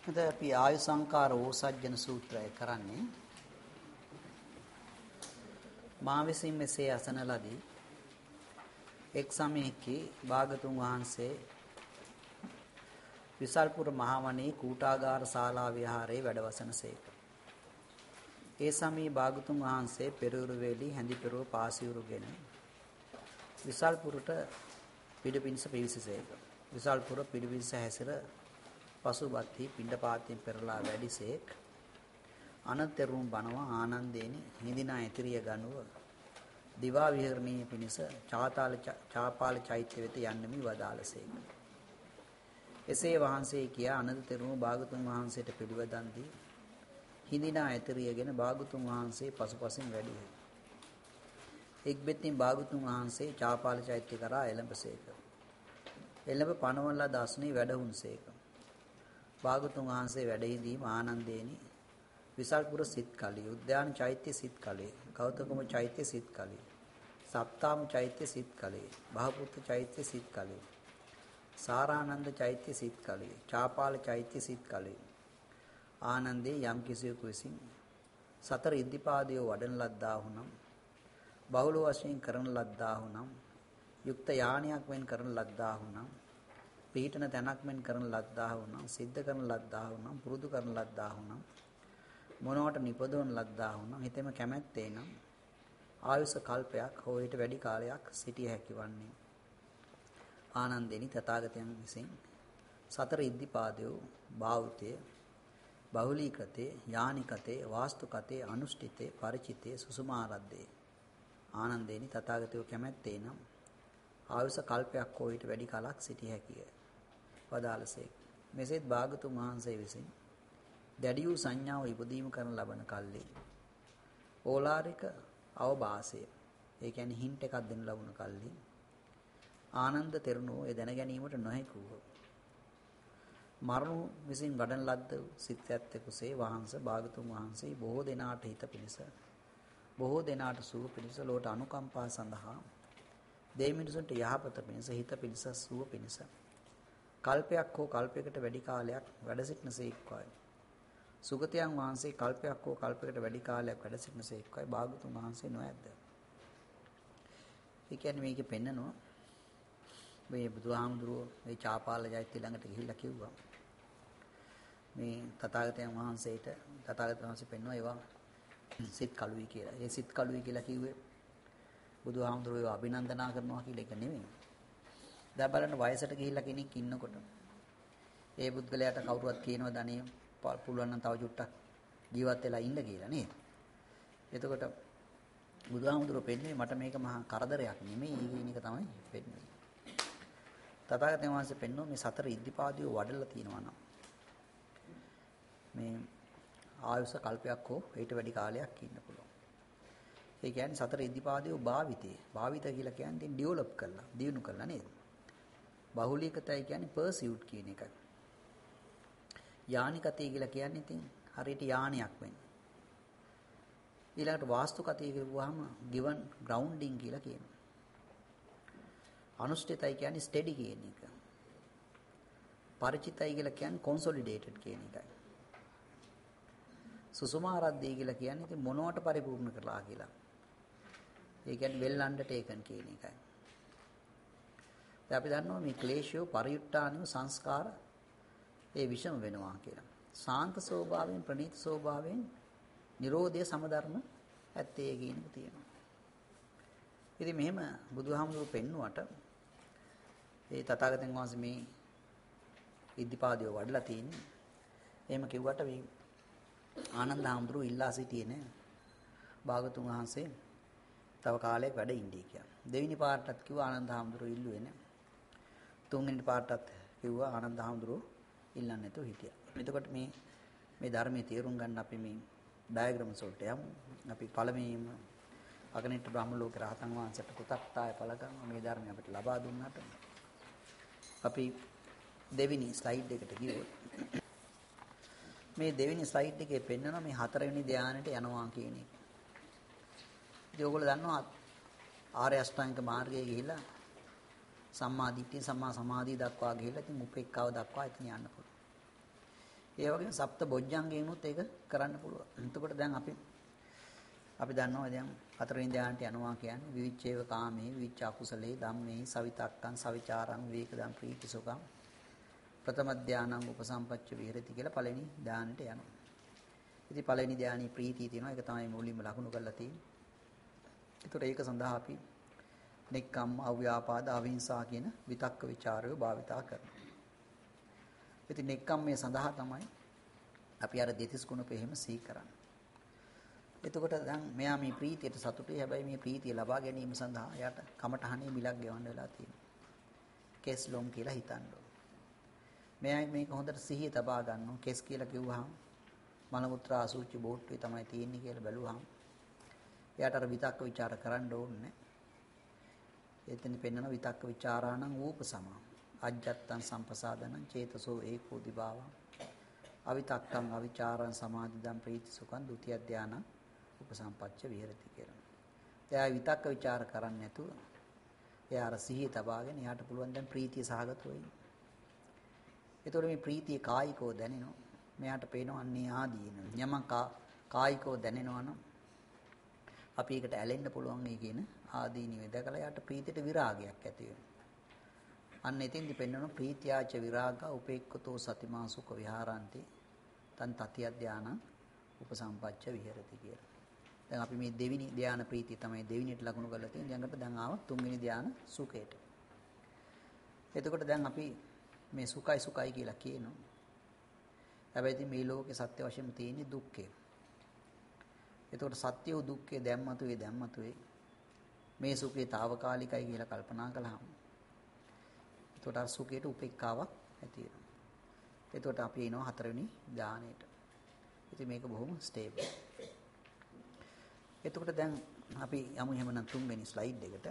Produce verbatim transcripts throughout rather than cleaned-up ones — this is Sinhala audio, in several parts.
දැන් අපි ආයු සංකාර ඕසජ්ජන සූත්‍රය කරන්නේ මා විසින් මෙසේ අසන ලදී එක් සමයකී භාගතුන් වහන්සේ විසල්පුර මහවණේ කූටාගාර ශාලා විහාරයේ වැඩවසනසේක. ඒ සමයේ භාගතුන් වහන්සේ පෙරවරු වේලී හැඳි පෙරව පාසියුරුගෙන විසල්පුරට පිඩපින්ස පිවිසසේක. විසල්පුර පිඩපින්ස හැසිර පසුබත්හි පිණ්ඩපාතයෙන් පෙරලා වැඩිසේක්. අනතරුම් බණව ආනන්දේනි හිඳිනා ඇතිරිය ගනුව දිවා විහරණීය පිණිස චාතාල චාපාල චෛත්‍ය වෙත යන්නමි වදාළසේක. එසේ වහන්සේ කියා අනතරුම් භාගතුන් වහන්සේට පිළිවදන් දී හිඳිනා ඇතිරියගෙන භාගතුන් වහන්සේ පසුපසින් වැඩිය. එක් බෙතින් භාගතුන් වහන්සේ චාපාල චෛත්‍ය කරා එළඹසේක. එළඹ පනවලා දස්නේ වැඩහුන්සේක. භාගතුන් වහන්සේ වැඩහිඳීම ආනන්දේනි විසල්පුර සිත් කලී උද්‍යාන චෛත්‍ය සිත් කලී ගෞතම චෛත්‍ය සිත් කලී සප්තාම චෛත්‍ය සිත් කලී බහපුත්‍ර චෛත්‍ය සිත් කලී සාරානන්ද චෛත්‍ය සිත් කලී චාපාල චෛත්‍ය සිත් කලී ආනන්දේ යම් කිසියෙකු විසින් සතර ඉද්ධිපාදයේ වඩන ලද්දාහුනම් බහුල වශයෙන් කරන ලද්දාහුනම් යුක්ත යානියක් වෙන් කරන ලද්දාහුනම් පීඨන තැනක් මෙන් කරන ලද්දාහුනම් සිද්ධ කරන ලද්දාහුනම් පුරුදු කරන ලද්දාහුනම් මොනවට නිපදවන ලද්දාහුනම් හිතෙම කැමැත්තේ නම් ආයුෂ කල්පයක් හෝ ඊට වැඩි කාලයක් සිටිය හැකි වන්නේ. ආනන්දෙනි තථාගතයන් විසින් සතර ඉද්ධිපාදයේ භාවිතය බහුලීකතේ යානිකතේ වාස්තුකතේ අනුෂ්ඨිතේ ಪರಿචිතේ සුසුමාරද්දේ ආනන්දෙනි තථාගතයෝ කැමැත්තේ නම් ආයුෂ කල්පයක් හෝ ඊට වැඩි කාලයක් සිටිය හැකිය. වදාළසේ මෙසේත් භාගතුන් වහන්සේ විසින් දැඩි වූ සංඥාව ඉපදීම කරන ලබන කල්ලි ඕලාරික අවබාසය ඒ කියන්නේ හින්ට් එකක් දෙන්න ලබන කල්ලි ආනන්ද තෙරණුව ඒ දැන ගැනීමට නොහැකුව මරණු විසින් වඩන ලද්ද සිත්යත් කුසේ වහන්සේ භාගතුන් වහන්සේ බොහෝ දෙනාට හිත පිණිස බොහෝ දෙනාට සුව පිණිස ලෝට අනුකම්පා සඳහා දෙවිමිනිසුන්ට යහපත පිණිස හිත පිණිස සුව පිණිස කල්පයක් හෝ කල්පයකට වැඩි කාලයක් වැඩ සිටිනසේක්වයි. සුගතයන් වහන්සේ කල්පයක් හෝ කල්පයකට වැඩි කාලයක් වැඩ සිටිනසේක්වයි භාගතුන් වහන්සේ නොඇද්ද. ඒ කියන්නේ මේකේ පෙන්නනවා මේ බුදුහාමුදුරුවෝ මේ චාපාල ජෛත්‍ය ළඟට ගිහිල්ලා කිව්වා මේ තථාගතයන් වහන්සේට තථාගතයන් වහන්සේ පෙන්වනවා ඒවා සිත් කළුයි කියලා. ඒ සිත් කළුයි කියලා කිව්වේ බුදුහාමුදුරුවෝ අභිනන්දනා කරනවා කියලා එක නෙමෙයි. දැන් බලන්න වයසට ගිහිල්ලා කෙනෙක් ඉන්නකොට ඒ පුද්ගලයාට කවුරුවත් කියනවා ධනෙ පුළුවන් නම් තව චුට්ටක් ජීවත් වෙලා ඉන්න කියලා නේද? එතකොට බුදුහාමුදුරුවෝ පෙන්නේ මට මේක මහා කරදරයක් නෙමෙයි කියන එක තමයි පෙන්නේ. තථාගතයන් වහන්සේ පෙන්වන්නේ මේ සතර ඉද්ධිපාදියෝ වඩලා තියෙනවා නම් මේ ආයුෂ කල්පයක් හෝ ඊට වැඩි කාලයක් ඉන්න පුළුවන්. ඒ කියන්නේ සතර ඉද්ධිපාදියෝ භාවිතේ. භාවිත කියලා කියන්නේ ඩෙවලොප් කරලා, දියුණු කරලා නේද? බහුලීකතයි කියන්නේ පර්සියුට් කියන එකයි. යානිකතයි කියලා කියන්නේ ඉතින් හරියට යානයක් වෙන්නේ. ඊළඟට වාස්තුකතයි කියුවාම given grounding කියලා කියනවා. අනුෂ්ඨිතයි කියන්නේ ස්ටෙඩි කියන එක. ಪರಿචිතයි කියලා කියන්නේ consolidated කියන එකයි. සුසුමාරද්දී කියලා කියන්නේ ඉතින් මොනවට පරිපූර්ණ කරලා කියලා. ඒ කියන්නේ well undertaken කියන එකයි. දැන් අපි දන්නවා මේ ක්ලේශය පරියුට්ටානිව සංස්කාර ඒ විෂම වෙනවා කියලා. සාන්ත ස්වභාවයෙන් ප්‍රණීත ස්වභාවයෙන් නිරෝධය සමධර්ම ඇත්තේ කියන එක තියෙනවා. ඉතින් මෙහෙම බුදුහාමුදුරුවෝ පෙන්නුවට ඒ තථාගතයන් වහන්සේ මේ ඉද්ධිපාදියෝ වඩලා තියෙන්නේ. එහෙම කිව්වට මේ ආනන්ද හාමුදුරුවෝ ඉල්ලා සිටියේ නෑ. භාගතුන් වහන්සේ තව කාලයක් වැඩ ඉඳී කියලා. දෙවෙනි පාරටත් කිව්වා ආනන්ද හාමුදුරුවෝ ඉල්ලුවේ නෑ. තුන්වෙනි පාරටත් කිව්වා ආනන්ද හාමුදුරුවෝ ඉල්ලන්නේ නැතුව හිටියා. එතකොට මේ මේ ධර්මයේ තේරුම් ගන්න අපි මේ ඩයග්‍රෑම්ස් වලට යමු. අපි පළමුවෙන්ම අගනිට බ්‍රහ්ම ලෝකේ රහතන් වහන්සේට කුතක්තාය පළ ගන්නවා මේ ධර්මය අපිට ලබා දුන්නාට. අපි දෙවෙනි ස්ලයිඩ් එකට ගියොත් මේ දෙවෙනි ස්ලයිඩ් එකේ පෙන්නනවා මේ හතරවෙනි ධානයට යනවා කියන එක. ඉතින් ඔයගොල්ලෝ දන්නවා ආර්ය අෂ්ටාංගික මාර්ගයේ ගිහිලා සම්මා දිට්ඨිය සම්මා සමාධිය දක්වා ගිහිල්ලා ඉතින් උපේක්ඛාව දක්වා ඉතින් යන්න පුළුවන්. ඒ වගේම සප්ත බොජ්ජංගේනොත් ඒක කරන්න පුළුවන්. එතකොට දැන් අපි අපි දන්නවා දැන් හතරවෙනි ධ්‍යානට යනවා කියන්නේ විවිච්ඡේව කාමේ විවිච්ඡ අකුසලේ ධම්මේ සවිතක්කං සවිචාරං විවේකදම් ප්‍රීතිසුඛං ප්‍රථම ධ්‍යානං උපසම්පච්ච විහෙරති කියලා පළවෙනි ධ්‍යානට යනවා. ඉතින් පළවෙනි ධ්‍යානයේ ප්‍රීතිය තියෙනවා. ඒක තමයි මුලින්ම ලකුණු කරලා තියෙන්නේ. ඒතකොට ඒක සඳහා අපි නෙක්ඛම්ම අව්‍යාපාද අවිහිංසා කියන විතක්ක ਵਿਚාරය භාවිතා කරනවා. ඉතින් නෙක්ඛම්මයේ සඳහා තමයි අපි අර දෙතිස් ගුණ පෙහෙම සිහි කරන්නේ. එතකොට දැන් මෙයා මේ ප්‍රීතියට සතුටුයි. හැබැයි මේ ප්‍රීතිය ලබා ගැනීම සඳහා යාට කමටහනේ මිලක් ගෙවන්න වෙලා තියෙනවා. කෙස් ලොම් කියලා හිතන්න ඕන. මෙයා මේක හොඳට සිහිය තබා ගන්නවා. කෙස් කියලා කිව්වහම මල මුත්‍රා අසුචි බෝට්ටුවේ තමයි තියෙන්නේ කියලා බැලුවහම එයාට අර විතක්ක ਵਿਚාර කරන්න ඕනේ. එතෙන් පෙන්වන විතක්ක ਵਿਚාරාණං ඌපසමා අජ්ජත්තං සම්පසාදනං චේතසෝ ඒකෝ දිභාවං අවිතක්කං අවිචාරං සමාධිදම් ප්‍රීති සුඛං ဒုတိ ය ධානං උපසම්පච්ච විහෙරති කියලා. එයා විතක්ක ਵਿਚාර කරන්නේ නැතුව එයා අර සිහිය තබාගෙන එයාට පුළුවන් දැන් ප්‍රීතිය සහගතව ඉන්න. ඒතකොට මේ ප්‍රීතිය කායිකව දැනෙනවා. මෙයාට පේනවා අන්නේ ආදීන. යමක් කායිකව දැනෙනවා නම් අපි ඒකට ඇලෙන්න පුළුවන් මේ කියන ආදීනිය දැකලා යාට ප්‍රීතියට විරාගයක් ඇති වෙනවා. අන්න එතෙන්දි පෙන්වන ප්‍රීත්‍යාච විරාගා උපේක්ඛතෝ සතිමා සුඛ විහාරಂತಿ තන් තතිය ධානං උපසම්පච්ච විහෙරති කියලා. දැන් අපි මේ දෙවිනි ධාන ප්‍රීතිය තමයි දෙවිනිට ලකුණු කරලා තියෙන්නේ. ඊළඟට දැන් ආව තුන්වෙනි ධාන සුඛයට. එතකොට දැන් අපි මේ සුඛයි සුඛයි කියලා කියනවා. හැබැයි ඉතින් මේ ලෝකේ සත්‍ය වශයෙන්ම තියෙන්නේ දුක්ඛය. එතකොට සත්‍ය වූ දුක්ඛය දැම්මතුවේ දැම්මතුවේ මේ සුඛේ తాවකාලිකයි කියලා කල්පනා කළාම එතකොට අර සුඛයට උපේක්ඛාවක් ඇති වෙනවා. එතකොට අපි එනවා හතරවෙනි ධානයට. ඉතින් මේක බොහොම ස්ටේබල්. එතකොට දැන් අපි යමු එහෙමනම් තුන්වෙනි ස්ලයිඩ් එකට.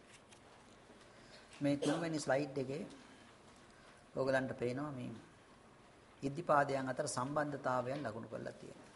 මේ තුන්වෙනි ස්ලයිඩ් එකේ ඔයගලන්ට පේනවා මේ ඉද්ධිපාදයන් අතර සම්බන්ධතාවයන් ලකුණු කරලා තියෙනවා.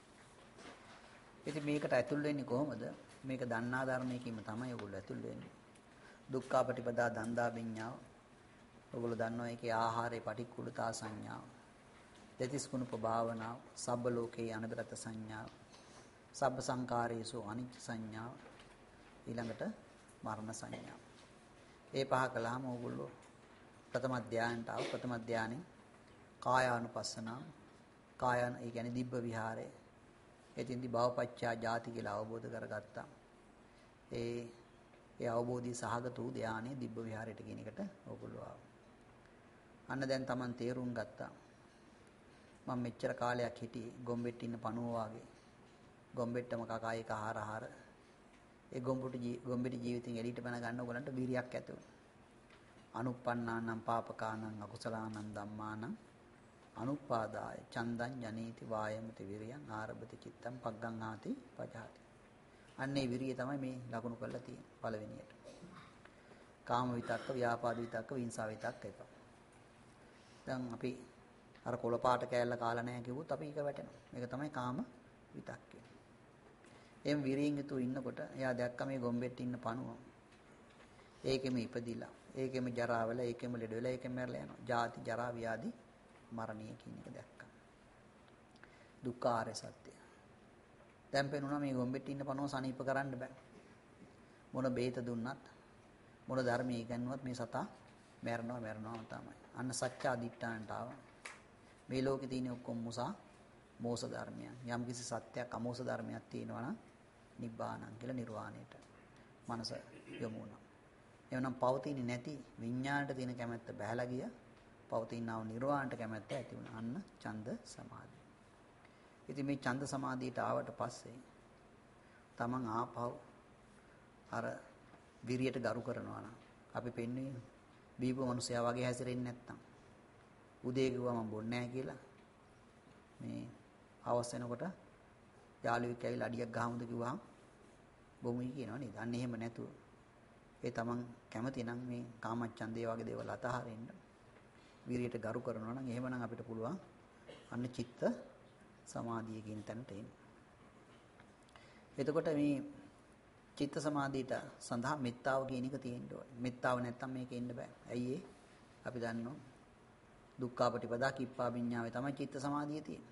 ඉතින් මේකට ඇතුල් වෙන්නේ කොහොමද? මේක දන්නා ධර්මයකින්ම තමයි ඔයගොල්ලෝ ඇතුල් වෙන්නේ. දුක්ඛාපටිපදා දන්දා විඤ්ඤාව. ඔයගොල්ලෝ දන්නවා ඒකේ ආහාරේ පටික්කුලතා සංඥාව. දෙතිස් කුණප භාවනාව, සබ්බ ලෝකේ අනබරත සංඥාව, සබ්බ සංකාරේසු අනිච්ච සංඥාව, ඊළඟට මරණ සංඥාව. ඒ පහ කළාම ඔයගොල්ලෝ ප්‍රථම ධානයට ආව. ප්‍රථම ධානයේ කායානුපස්සනාව, කායන ඒ කියන්නේ දිබ්බ විහාරය. එතින්දි භවපච්චා ජාති කියලා අවබෝධ කරගත්තා. ඒ ඒ අවබෝධي සහගත වූ ධානයේ දිබ්බ විහාරයට කියන එකට ඕගොල්ලෝ ආවා. අන්න දැන් Taman තේරුම් ගත්තා. මම මෙච්චර කාලයක් හිටියේ ගොම්බෙට්ට ඉන්න පණුව වාගේ. ගොම්බෙට්ටම කකා එක ආහාර ආහාර. ඒ ගොම්බුට ගොම්බෙටි ජීවිතෙන් එළියට පැන ගන්න ඕගලන්ට වීරියක් ඇති වුණා. අනුප්පන්නානම් පාපකානම් අකුසලානම් ධම්මානම් අනුපාදාය චන්දං ජනේති වායමති විරියං ආරබති චිත්තං පග්ගං ආති පජාති. අන්නේ විරිය තමයි මේ ලකුණු කරලා තියෙන්නේ පළවෙනියට. කාම විතක්ක, ව්‍යාපාද විතක්ක, විහිංසාව විතක්ක එක. දැන් අපි අර කොළ පාට කෑල්ල කාලා නැහැ කිව්වොත් අපි ඒක වැටෙනවා. මේක තමයි කාම විතක්කය. එම් විරියෙන් යුතුව ඉන්නකොට එයා දැක්ක මේ ගොම්බෙට්ට ඉන්න පණුව. ඒකෙම ඉපදිලා, ඒකෙම ජරා වෙලා, ඒකෙම ලෙඩ වෙලා, ඒකෙම මැරලා යනවා. ජාති, ජරා, ව්‍යාධි, මරණය කියන එක දැක්කා. දුක්ඛාරය සත්‍ය. දැන් පේනුණා මේ ගොම්බෙට්ට ඉන්න පණුව සනීප කරන්න බෑ. මොන බේත දුන්නත්, මොන ධර්මයේ ඉගෙනුවත් මේ සතා මැරනවා මැරනවා තමයි. අන්න සත්‍ය අදිට්ඨානට ආවා. මේ ලෝකේ තියෙන ඔක්කොම මුසා මෝස ධර්මයන්. යම් කිසි සත්‍යයක් අමෝස ධර්මයක් තියෙනවා නම් නිබ්බාණං කියලා නිර්වාණයට මනස යොමු වුණා. එවනම් පවතින්නේ නැති විඥාණයට තියෙන කැමැත්ත බහැලා ගියා. පවතිනව නිර්වාණයට කැමැත්ත ඇති වුණා. අන්න ඡන්ද සමාධිය. ඉතින් මේ ඡන්ද සමාධියට ආවට පස්සේ තමන් ආපහු අර විරියට ගරු කරනවා නම් අපි පෙන්වන්නේ බීපු මිනිසයා වගේ හැසිරෙන්නේ නැත්තම් උදේ කිව්වා මම බොන්නේ නැහැ කියලා මේ හවස් වෙනකොට යාළුවෙක් ඇවිල්ලා අඩියක් ගහමුද කිව්වහම බොමුයි කියනවා නේද? අන්න එහෙම නැතුව ඒ තමන් කැමති නම් මේ කාමච්ඡන්දේ වගේ දේවල් අතහරින්න විරියට ගරු කරනවා නම් එහෙමනම් අපිට පුළුවන් අන්න චිත්ත සමාධිය කියන තැනට එන්න. එතකොට මේ චිත්ත සමාධියට සඳහා මෙත්තාව කියන එක තියෙන්න ඕනේ. මෙත්තාව නැත්තම් මේක එන්න බෑ. ඇයි ඒ? අපි දන්නවා දුක්ඛාපටිපදා කිප්පා විඤ්ඤාවේ තමයි චිත්ත සමාධිය තියෙන්නේ.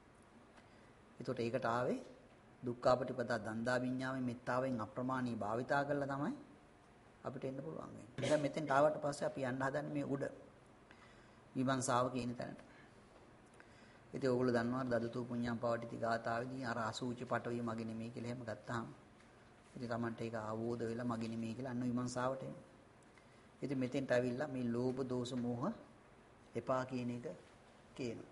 ඒකට ඒකට ආවේ දුක්ඛාපටිපදා දන්දා විඤ්ඤාවේ මෙත්තාවෙන් අප්‍රමාණී භාවිතා කරලා තමයි අපිට එන්න පුළුවන් වෙන්නේ. දැන් මෙතෙන්ට ආවට පස්සේ අපි යන්න හදන්නේ මේ උඩ විමර්ශාව කියන තැනට. ඉතින් ඕගොල්ලෝ දන්නවා දදතු පුඤ්ඤම් පවටිති ගාථාවේදී අර අසූචි පටවිය මගේ නෙමෙයි කියලා එහෙම ගත්තාම ඉතින් Tamanට ඒක ආවෝද වෙලා මගේ නෙමෙයි කියලා අන්න විමර්ශාවට එනවා. ඉතින් මෙතෙන්ට ඇවිල්ලා මේ ලෝභ දෝෂ මෝහ එපා කියන එක කියනවා.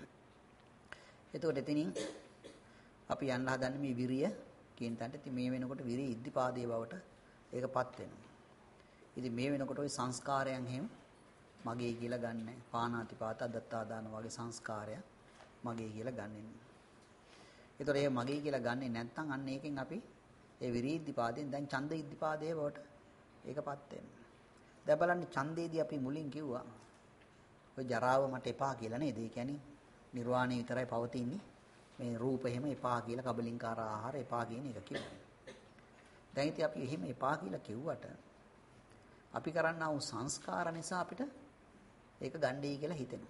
එතකොට එතනින් අපි යන්න හදන්නේ මේ විරිය කියන තැනට. ඉතින් මේ වෙනකොට විරිය ඉද්ධිපාදයේ බවට ඒකපත් වෙනවා. ඉතින් මේ වෙනකොට ওই සංස්කාරයන් හැම මගේ කියලා ගන්න. පාණාතිපාත දත්තාදාන වගේ සංස්කාරය මගේ කියලා ගන්නෙ. ඒතකොට ඒ මගේ කියලා ගන්නෙ නැත්නම් අන්න ඒකෙන් අපි ඒ විරිය ඉද්ධිපාදයෙන් දැන් ඡන්ද ඉද්ධිපාදයේ බවට ඒකපත් වෙනවා. දැන් බලන්න ඡන්දේදී අපි මුලින් කිව්වා ඔය ජරාව මට එපා කියලා නේද? ඒ කියන්නේ නිර්වාණය විතරයි පවතින්නේ. මේ රූප එහෙම එපා කියලා කබලින්කාර ආහාර එපා කියන එක කිව්වා. දැන් ඉතින් අපි එහෙම එපා කියලා කිව්වට අපි කරන්නා වූ සංස්කාර නිසා අපිට ඒක ගණ්ඩේ කියලා හිතෙනවා.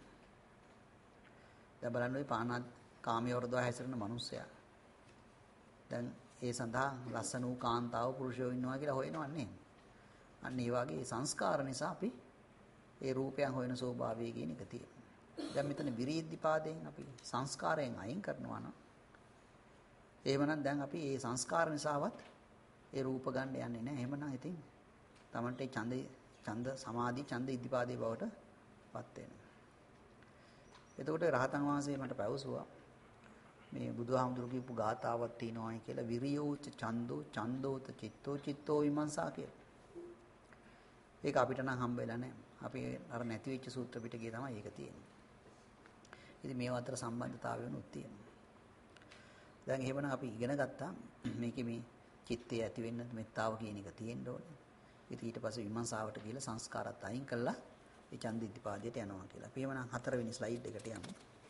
දැන් බලන්න ওই පානා කාමයේ වර්ධව හැසිරෙන මිනිස්සයා. දැන් ඒ සඳහා ලස්සන වූ කාන්තාව පුරුෂයෝ ඉන්නවා කියලා හොයනවන්නේ. අන්න ඒ වගේ සංස්කාර නිසා අපි ඒ රූපයන් හොයන ස්වභාවය කියන එක තියෙනවා. දැන් මෙතන විරීද්ධිපාදයෙන් අපි සංස්කාරයෙන් අයින් කරනවා නම් එහෙමනම් දැන් අපි ඒ සංස්කාර නිසාවත් ඒ රූප ගන්න යන්නේ නැහැ. එහෙමනම් ඉතින් Tamante ඡන්ද ඡන්ද සමාධි ඡන්ද ඉද්ධිපාදේ බවට පත් වෙනවා. එතකොට රහතන් වහන්සේ මට පැවසුවා මේ බුදුහාමුදුරු කියපු ගාතාවක් තියෙනවායි කියලා විරියෝච ඡන්தோ ඡන්தோත චිත්තෝ චිත්තෝ විමංශා කියලා. ඒක අපිට නම් හම්බ වෙලා නැහැ. අපි අර නැති වෙච්ච සූත්‍ර පිටකේ තමයි ඒක තියෙන්නේ. ඉතින් මේව අතර සම්බන්ධතාවය වෙනුත් තියෙනවා. දැන් එහෙමනම් අපි ඉගෙන ගත්තා මේකේ මේ චිත්තය ඇති වෙන්න මෙත්තාව කියන එක තියෙන්න ඕනේ. ඉතින් ඊට පස්සේ විමර්ශාවට ගිහලා සංස්කාරات අයින් කළා ඒ ඡන්ද ඉද්ධිපාදයට යනවා කියලා. අපි එහෙමනම් හතරවෙනි ස්ලයිඩ් එකට යමු.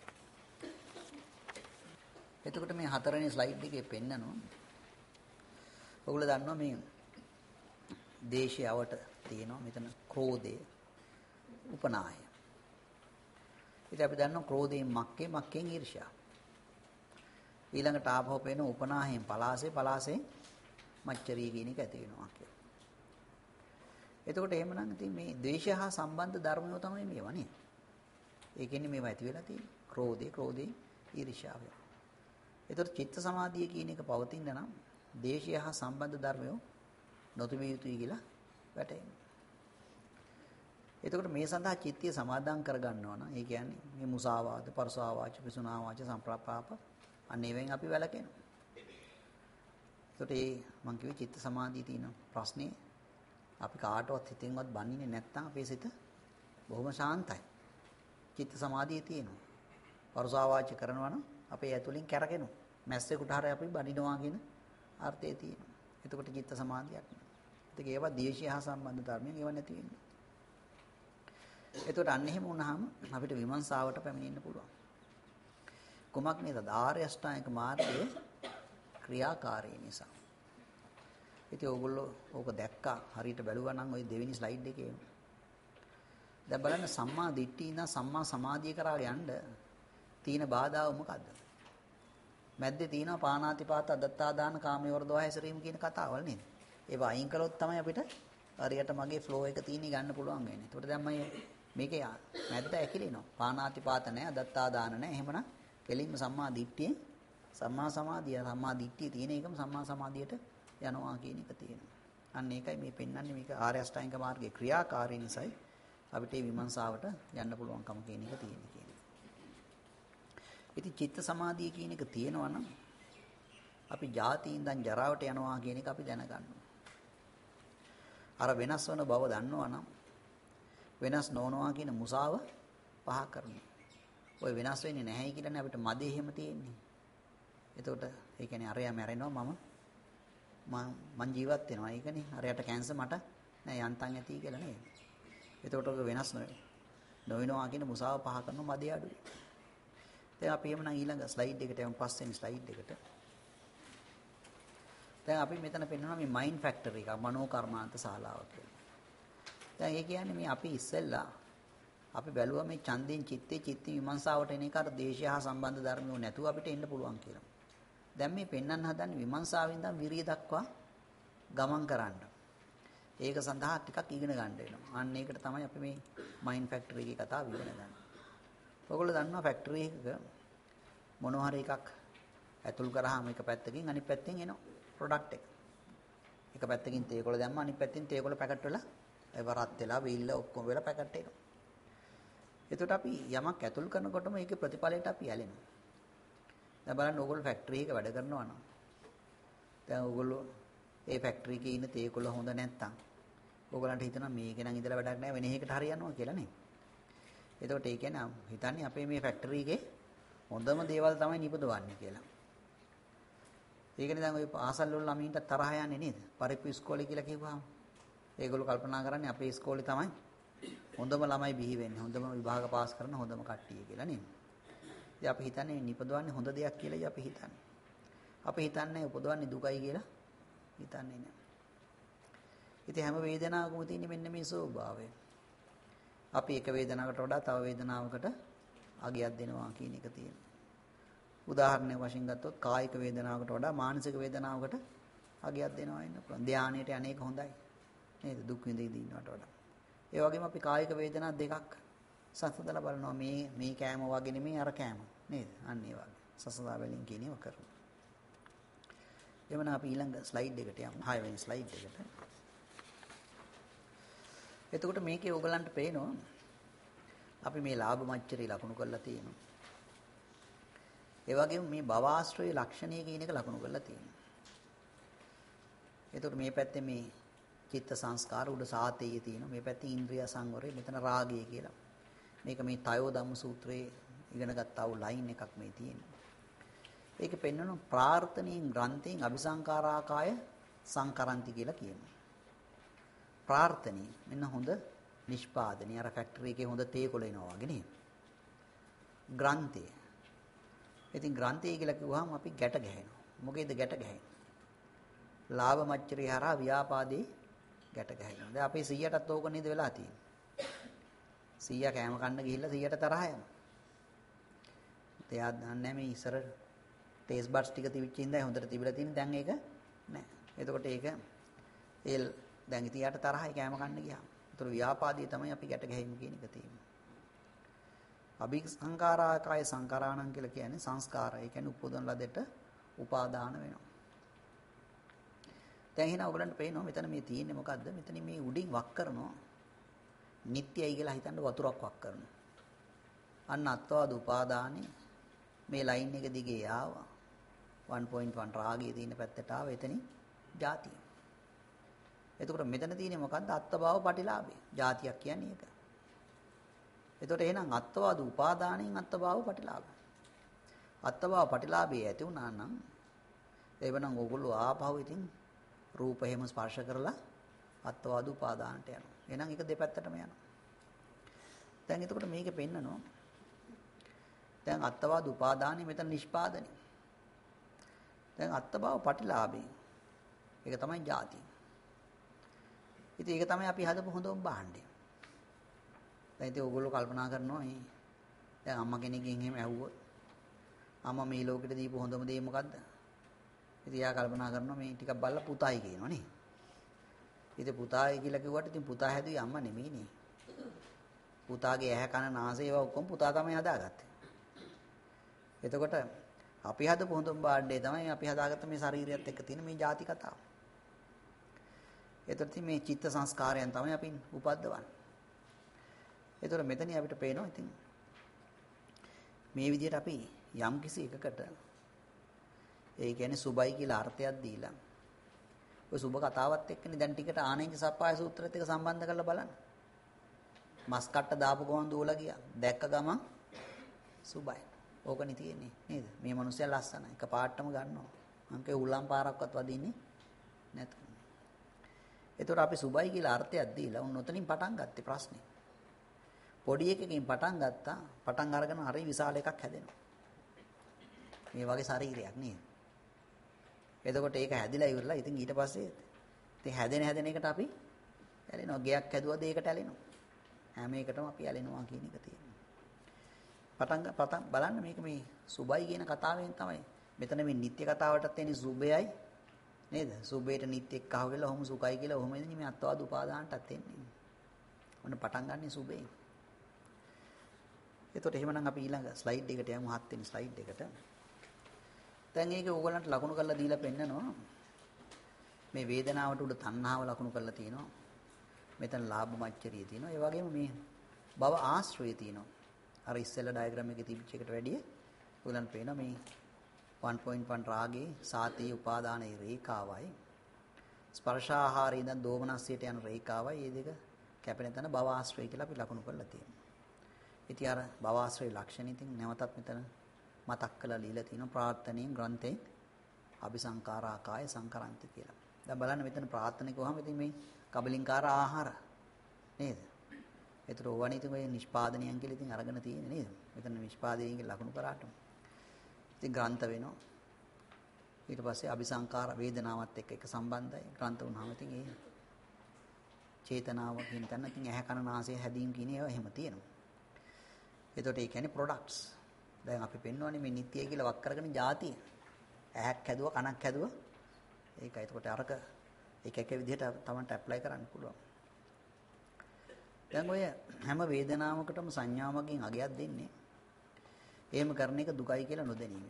එතකොට මේ හතරවෙනි ස්ලයිඩ් එකේ පෙන්නනවා ඔයගොල්ලෝ දන්නවා මේ දේශයවට තියෙනවා මෙතන ක්‍රෝධය උපනාය. ඉතින් අපි දන්නවා ක්‍රෝධයෙන් මක්කේ මක්කෙන් ඊර්ෂ්‍යා. ඊළඟට ආපහු පේන උපනාහයෙන් පලාසේ පලාසෙන් මච්චරිය කියන එක ඇති වෙනවා කියලා. එතකොට එහෙමනම් ඉතින් මේ ද්වේෂය හා සම්බන්ධ ධර්මයෝ තමයි මේවා නේ. ඒ කියන්නේ මේවා ඇති වෙලා තියෙන්නේ. ක්‍රෝධේ ක්‍රෝධේ ඊර්ෂ්‍යාව. එතකොට චිත්ත සමාධිය කියන එක පවතින නම් ද්වේෂය හා සම්බන්ධ ධර්මයෝ නොතිබිය යුතුයි කියලා වැටහෙනවා. එතකොට මේ සඳහා චිත්තය සමාදම් කර ගන්නවා නම් ඒ කියන්නේ මේ මුසාවාද, පරසාවාච, පිසුනාවාච, සම්ප්‍රාපාප අනේවෙන් අපි වැළකෙනවා. එතකොට ඒ මං කිව්වේ චිත්ත සමාධිය තියෙන ප්‍රශ්නේ අපි කාටවත් හිතෙන්වත් බනින්නේ නැත්නම් අපේ සිත බොහොම ශාන්තයි. චිත්ත සමාධිය තියෙනවා. පරසාවාච කරනවා නම් අපේ ඇතුලින් කැරකෙනවා. මැස්සෙකුට හරිය අපි බනිනවා කියන අර්ථය තියෙනවා. එතකොට චිත්ත සමාධියක් නෑ. ඒක ඒවා දේශය හා සම්බන්ධ ධර්මයෙන් ඒවා නැති වෙන්නේ. එතකොට අන්න එහෙම වුණාම අපිට විමර්ශාවට පැමිණෙන්න පුළුවන්. කුමක් නේද? ආර්ය අෂ්ටාංගික මාර්ගයේ ක්‍රියාකාරී නිසා. ඉතින් ඕගොල්ලෝ ඕක දැක්කා හරියට බැලුවා නම් ওই දෙවෙනි ස්ලයිඩ් එකේ. දැන් බලන්න සම්මා දිට්ඨිය ඉඳන් සම්මා සමාධිය කරා යන්න තියෙන බාධාව මොකද්ද? මැද්දේ තියෙනවා පාණාතිපාත අදත්තාදාන කාමයේ වර්ධව හැසිරීම කියන කතාවල් නේද? ඒවා අයින් කළොත් තමයි අපිට හරියට මගේ ෆ්ලෝ එක තියෙන්නේ ගන්න පුළුවන් වෙන්නේ. ඒකට දැන් මම මේකේ මැද්ද ඇකිලිනවා. පාණාතිපාත නැහැ, අදත්තාදාන නැහැ. එහෙමනම් කෙලින්ම සම්මා දිට්ඨිය සම්මා සමාධිය සම්මා දිට්ඨිය තියෙන එකම සම්මා සමාධියට යනවා කියන එක තියෙනවා. අන්න ඒකයි මේ පෙන්වන්නේ මේක ආර්ය අෂ්ටාංගික මාර්ගයේ ක්‍රියාකාරී නිසායි අපිට මේ විමර්ශාවට යන්න පුළුවන්කම කියන එක තියෙන්නේ කියන්නේ. ඉතින් චිත්ත සමාධිය කියන එක තියෙනවා නම් අපි ජාති ඉඳන් ජරාවට යනවා කියන එක අපි දැනගන්නවා. අර වෙනස් වෙන බව දන්නවා නම් වෙනස් නොවනවා කියන මුසාව පහ කරනවා. ඔය වෙනස් වෙන්නේ නැහැ කියලානේ අපිට මදේ එහෙම තියෙන්නේ. එතකොට ඒ කියන්නේ අරයා මැරෙනවා මම මම මං ජීවත් වෙනවා. ඒකනේ අරයට කැන්සර් මට නෑ යන්තම් ඇති කියලා නේද? එතකොට ඔක වෙනස් නොවෙනවා කියන මුසාව පහ කරන මදේ අඩුයි. දැන් අපි එමුනම් ඊළඟ ස්ලයිඩ් එකට යමු පස්වෙනි ස්ලයිඩ් එකට. දැන් අපි මෙතන පෙන්නනවා මේ මයින්ඩ් ෆැක්ටරි එක මනෝ කර්මාන්ත ශාලාව කියලා. දැන් ඒ කියන්නේ මේ අපි ඉස්සෙල්ලා අපි බැලුවා මේ ඡන්දයෙන් චිත්තේ චිත්ත විමර්ශාවට එන එක අර දේශය හා සම්බන්ධ ධර්මෝ නැතුව අපිට එන්න පුළුවන් කියලා. දැන් මේ පෙන්වන්න හදන්නේ විමර්ශාවෙන් ඉඳන් විරිය දක්වා ගමන් කරන්න. ඒක සඳහා ටිකක් ඉගෙන ගන්න වෙනවා. අන්න ඒකට තමයි අපි මේ මයින්ඩ් ෆැක්ටරි එකේ කතාව ඉගෙන ගන්න. ඔයගොල්ලෝ දන්නවා ෆැක්ටරි එකක මොනවා හරි එකක් ඇතුල් කරාම එක පැත්තකින් අනිත් පැත්තෙන් එනවා ප්‍රොඩක්ට් එක. එක පැත්තකින් තේකොළ දැම්ම අනිත් පැත්තෙන් තේකොළ පැකට් වෙලා ඒව රත් වෙලා වීල්ල ඔක්කොම වෙලා පැකට් එනවා. එතකොට අපි යමක් ඇතුල් කරනකොටම ඒකේ ප්‍රතිඵලයට අපි ඇලෙනවා. දැන් බලන්න ඕගොල්ලෝ ෆැක්ටරි එකක වැඩ කරනවා නම් දැන් ඕගොල්ලෝ ඒ ෆැක්ටරි එකේ ඉන්න තේකොළ හොඳ නැත්තම් ඕගොල්ලන්ට හිතනවා මේක නම් ඉඳලා වැඩක් නැහැ වෙන එකකට හරියනවා කියලා නේ. එතකොට ඒ කියන්නේ හිතන්නේ අපේ මේ ෆැක්ටරි එකේ හොඳම දේවල් තමයි නිපදවන්නේ කියලා. ඒකනේ දැන් ওই පාසල් වල ළමයින්ට තරහ යන්නේ නේද? පරිප්පු ඉස්කෝලේ කියලා කිව්වහම ඒගොල්ලෝ කල්පනා කරන්නේ අපේ ඉස්කෝලේ තමයි හොඳම ළමයි බිහි වෙන්නේ. හොඳම විභාග පාස් කරන හොඳම කට්ටිය කියලා නේද? ඉතින් අපි හිතන්නේ නිපදවන්නේ හොඳ දෙයක් කියලායි අපි හිතන්නේ. අපි හිතන්නේ උපදවන්නේ දුකයි කියලා හිතන්නේ නැහැ. ඉතින් හැම වේදනාවකම තියෙන මෙන්න මේ ස්වභාවය. අපි එක වේදනාවකට වඩා තව වේදනාවකට අගයක් දෙනවා කියන එක තියෙනවා. උදාහරණයක් වශයෙන් ගත්තොත් කායික වේදනාවකට වඩා මානසික වේදනාවකට අගයක් දෙනවා වෙන්න පුළුවන්. ධානයට අනේක හොඳයි. නේද? දුක් විඳින්න ඉන්නවට වඩා. ඒ වගේම අපි කායික වේදනා දෙකක් සසඳලා බලනවා. මේ මේ කෑම වගේ නෙමෙයි අර කෑම. නේද? අන්න ඒ වගේ. සසඳා බැලීම් කියන ඒවා කරනවා. එවන අපි ඊළඟ ස්ලයිඩ් එකට යමු. හය වෙනි ස්ලයිඩ් එකට. එතකොට මේකේ ඕගලන්ට පේනවා අපි මේ ලාභ මච්චරේ ලකුණු කරලා තියෙනවා. ඒ වගේම මේ භවආශ්‍රයේ ලක්ෂණය කියන එක ලකුණු කරලා තියෙනවා. එතකොට මේ පැත්තේ මේ චිත්ත සංස්කාර උඩ සාතේය තියෙනවා. මේ පැත්තේ ඉන්ද්‍රිය සංවරය මෙතන රාගය කියලා. මේක මේ තයෝ ධම්ම සූත්‍රයේ ඉගෙන ගත්තා වූ ලයින් එකක් මේ තියෙනවා. ඒකේ පෙන්වන ප්‍රාර්ථනීය ග්‍රන්ථයෙන් අபிසංකාරාකාය සංකරන්ති කියලා කියනවා. ප්‍රාර්ථනීය මෙන්න හොඳ නිෂ්පාදනය අර ෆැක්ටරි එකේ හොඳ තේකොළ එනවා වගේ නේ. ග්‍රන්ථය. ඉතින් ග්‍රන්ථය කියලා කිව්වහම අපි ගැට ගැහෙනවා. මොකේද ගැට ගැහෙන්නේ? ලාභ මච්චරේ හරහා ව්‍යාපාදේ ගැට ගැහෙනවා. දැන් අපේ සීයටත් ඕක නේද වෙලා තියෙන්නේ. සීයා කෑම කන්න ගිහිල්ලා සීයට තරහ යනවා. එයා දන්නේ මේ ඉස්සර ටේස්ට් බඩ්ස් ටික තිබිච්ච ඉඳන් හොඳට තිබිලා තියෙන දැන් ඒක නැහැ. එතකොට ඒක ඒ දැන් ඉතින් යාට තරහයි කෑම කන්න ගියාම. ඒතර ව්‍යාපාදී තමයි අපි ගැට ගැහිම කියන එක තියෙන්නේ. අபிසංකාරාකාය සංකරාණං කියලා කියන්නේ සංස්කාරය. ඒ කියන්නේ උපදවන ලදෙට උපාදාන වෙනවා. දැන් එහෙනම් ඔයගලන්ට පේනවා මෙතන මේ තියෙන්නේ මොකද්ද? මෙතන මේ උඩින් වක් කරනවා. නිට්ටයයි කියලා හිතන්න වතුරක් වක් කරනවා. අන්න අත්වාද උපාදානේ මේ ලයින් එක දිගේ ආවා. one point one රාගයේ තියෙන පැත්තට ආව එතනින් ಜಾතිය. එතකොට මෙතන තියෙන්නේ මොකද්ද? අත්බව පටිලාභය. ಜಾතියක් කියන්නේ ඒක. එතකොට එහෙනම් අත්වාද උපාදානෙන් අත්බව පටිලාභය. අත්බව පටිලාභය ඇති වුණා නම් එවනම් ඕගොල්ලෝ ආපහු ඉතින් රූප එහෙම ස්පර්ශ කරලා අත්වාද උපාදානට යනවා. එහෙනම් ඒක දෙපැත්තටම යනවා. දැන් එතකොට මේක පෙන්නනවා. දැන් අත්වාද උපාදානෙ මෙතන නිෂ්පාදනය. දැන් අත්බව පටිලාභය. ඒක තමයි ಜಾති. ඉතින් ඒක තමයි අපි හදපු හොඳම භාණ්ඩය. දැන් ඉතින් ඕගොල්ලෝ කල්පනා කරනවා මේ දැන් අම්මා කෙනෙක්ගෙන් එහෙම ඇහුවොත් අම්මා මේ ලෝකෙට දීපු හොඳම දේ මොකද්ද? ඉතින් එයා කල්පනා කරනවා මේ ටිකක් බලලා පුතායි කියනවා නේ. ඉතින් පුතායි කියලා කිව්වට ඉතින් පුතා හැදුවේ අම්මා නෙමෙයිනේ. පුතාගේ ඇහැ කන නාසය ඒවා ඔක්කොම පුතා තමයි හදාගත්තේ. එතකොට අපි හදපු හොඳම භාණ්ඩය තමයි අපි හදාගත්ත මේ ශරීරයත් එක්ක තියෙන මේ ಜಾති කතාව. එතකොට මේ චිත්ත සංස්කාරයන් තමයි අපි උපද්දවන්නේ. එතකොට මෙතන අපිට පේනවා ඉතින් මේ විදිහට අපි යම් කිසි එකකට ඒ කියන්නේ සුබයි කියලා අර්ථයක් දීලා ඔය සුබ කතාවත් එක්කනේ දැන් ටිකට ආනෙන්ක සප්පාය සූත්‍රෙත් එක්ක සම්බන්ධ කරලා බලන්න. මස් කට්ට දාපු ගමන් දුවලා ගියා. දැක්ක ගමන් සුබයි. ඕකනේ තියෙන්නේ නේද? මේ මිනිස්සයා ලස්සනයි. එක පාටම ගන්නවා. අංකේ උලම් පාරක්වත් වදින්නේ නැතු. ඒතර අපි සුබයි කියලා අර්ථයක් දීලා උන් උතනින් පටන් ගත්තේ ප්‍රශ්නේ. පොඩි එකකින් පටන් ගත්තා. පටන් අරගෙන හරි විශාල එකක් හැදෙනවා. මේ වගේ ශරීරයක් නේද? එතකොට ඒක හැදිලා ඉවරලා ඉතින් ඊට පස්සේ ඉතින් හැදෙන හැදෙන එකට අපි ඇලෙනවා. ගයක් හැදුවද ඒකට ඇලෙනවා. හැම එකටම අපි ඇලෙනවා කියන එක තියෙනවා. පටන් පටන් බලන්න මේක මේ සුබයි කියන කතාවෙන් තමයි. මෙතන මේ නිත්‍ය කතාවටත් එන්නේ සුබයයි නේද? සුබේට නිත්‍ය එක්ක අහු වෙලා ඔහොම සුඛයි කියලා ඔහොම එන්නේ මේ අත්වාද උපාදානටත් එන්නේ. ඔන්න පටන් ගන්න සුබේ. එතකොට එහෙමනම් අපි ඊළඟ ස්ලයිඩ් එකට යමු හත් වෙනි ස්ලයිඩ් එකට. දැන් මේක ඕගලන්ට ලකුණු කරලා දීලා පෙන්නනවා. මේ වේදනාවට උඩ තණ්හාව ලකුණු කරලා තියෙනවා. මෙතන ලාභ මච්චරිය තියෙනවා. ඒ වගේම මේ භව ආශ්‍රය තියෙනවා. අර ඉස්සෙල්ලා ඩයග්‍රෑම් එකේ තිබිච්ච එකට වැඩිය ඔයගලන්ට පේනවා මේ one point one රාගේ සාතී උපාදානයේ රේඛාවයි ස්පර්ශාහාරය ඉඳන් දෝමනස්සියට යන රේඛාවයි මේ දෙක කැපෙන තැන භව ආශ්‍රය කියලා අපි ලකුණු කරලා තියෙනවා. ඉතින් අර භව ආශ්‍රය ලක්ෂණ ඉතින් නැවතත් මෙතන මතක් කරලා লীලා තියෙනවා ප්‍රාර්ථනීය ග්‍රන්ථේ අபிසංකාරාකාය සංකරන්ති කියලා. දැන් බලන්න මෙතන ප්‍රාර්ථනික වහම ඉතින් මේ කබලින්කාර ආහාර නේද? ඒතර ඕවනේ ඉතින් ඔය නිෂ්පාදනයන් කියලා ඉතින් අරගෙන තියෙන්නේ නේද? මෙතන නිෂ්පාදනයෙන් ලකුණු කරාට. ඉතින් ග්‍රන්ථ වෙනවා. ඊට පස්සේ අபிසංකාර වේදනාවත් එක්ක එක සම්බන්ධයි. ග්‍රන්ථ වුණාම ඉතින් ඒ චේතනාව කියන තැන ඉතින් ඇහැ කන නාසය හැදීම් කියන ඒවා එහෙම තියෙනවා. එතකොට ඒ කියන්නේ ප්‍රොඩක්ට්ස්. දැන් අපි පෙන්වන්නේ මේ නිත්‍යය කියලා වක් කරගෙන જાතිය. ඇහක් හැදුවා කනක් හැදුවා. ඒකයි. එතකොට අරක එක එක විදිහට තමන්ට ඇප්ලයි කරන්න පුළුවන්. දැන් ඔය හැම වේදනාවකටම සංඥාවකින් අගයක් දෙන්නේ. එහෙම කරන එක දුකයි කියලා නොදැනීම.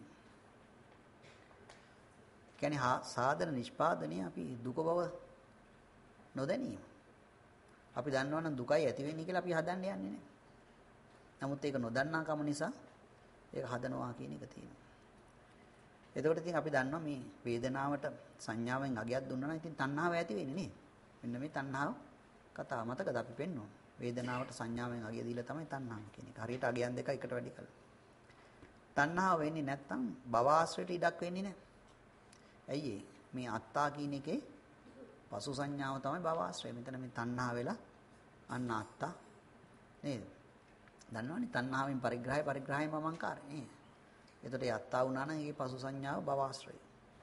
කියන්නේ සාධන නිෂ්පාදනයේ අපි දුක බව නොදැනීම. අපි දන්නවනම් දුකයි ඇති වෙන්නේ කියලා අපි හදන්න යන්නේ නැහැ. නමුත් ඒක නොදන්නාකම නිසා ඒක හදනවා කියන එක තියෙනවා. එතකොට ඉතින් අපි දන්නවා මේ වේදනාවට සංඥාවෙන් අගයක් දුන්නා නම් ඉතින් තණ්හාව ඇති වෙන්නේ නේ. මෙන්න මේ තණ්හාව කතාව මතකද අපි පෙන්වනවා. වේදනාවට සංඥාවෙන් අගය දීලා තමයි තණ්හාව කියන එක. හරියට අගයන් දෙක එකට වැඩි කළා. තණ්හාව වෙන්නේ නැත්තම් භව ආශ්‍රයට ඉඩක් වෙන්නේ නැහැ. ඇයි ඒ? මේ අත්තා කියන එකේ පසු සංඥාව තමයි භව ආශ්‍රය. මෙතන මේ තණ්හා වෙලා අන්න අත්තා නේද? දන්නවනේ තණ්හාවෙන් පරිග්‍රහය පරිග්‍රහය මමංකාරය නේ. එතකොට ඒ අත්තා වුණා නම් ඒකේ පසු සංඥාව භව ආශ්‍රය.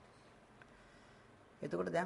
එතකොට දැන්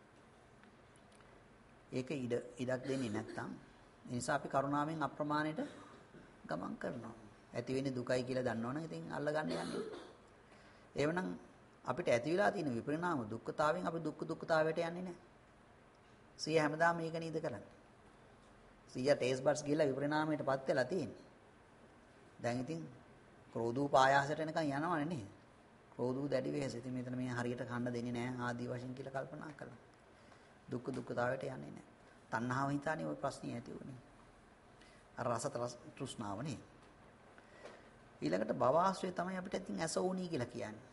ඒක ඉඩ ඉඩක් දෙන්නේ නැත්තම් ඒ නිසා අපි කරුණාවෙන් අප්‍රමාණයට ගමන් කරනවා. ඇති වෙන්නේ දුකයි කියලා දන්නවනම් ඉතින් අල්ල ගන්න යන්නේ. එවනම් අපිට ඇති වෙලා තියෙන විපරිණාම දුක්ඛතාවයෙන් අපි දුක්ඛ දුක්ඛතාවයට යන්නේ නැහැ. සිය හැමදාම මේක නේද කරන්නේ. සිය ටේස් බඩ්ස් ගිහලා විපරිණාමයටපත් වෙලා තියෙන්නේ. දැන් ඉතින් ක්‍රෝධූප ආයාසයට එනකන් යනවනේ නේද? ක්‍රෝධූ දැඩි වෙහස. ඉතින් මෙතන මේ හරියට කන්න දෙන්නේ නැහැ ආදී වශයෙන් කියලා කල්පනා කළා. දුක්ඛ දුක්ඛතාවයට යන්නේ නැහැ. තණ්හාව හිතානේ ওই ප්‍රශ්නේ ඇති වුනේ. අර රස තෘෂ්ණාව නේ. ඊළඟට භව ආශ්‍රය තමයි අපිට ඉතින් ඇසෝණී කියලා කියන්නේ.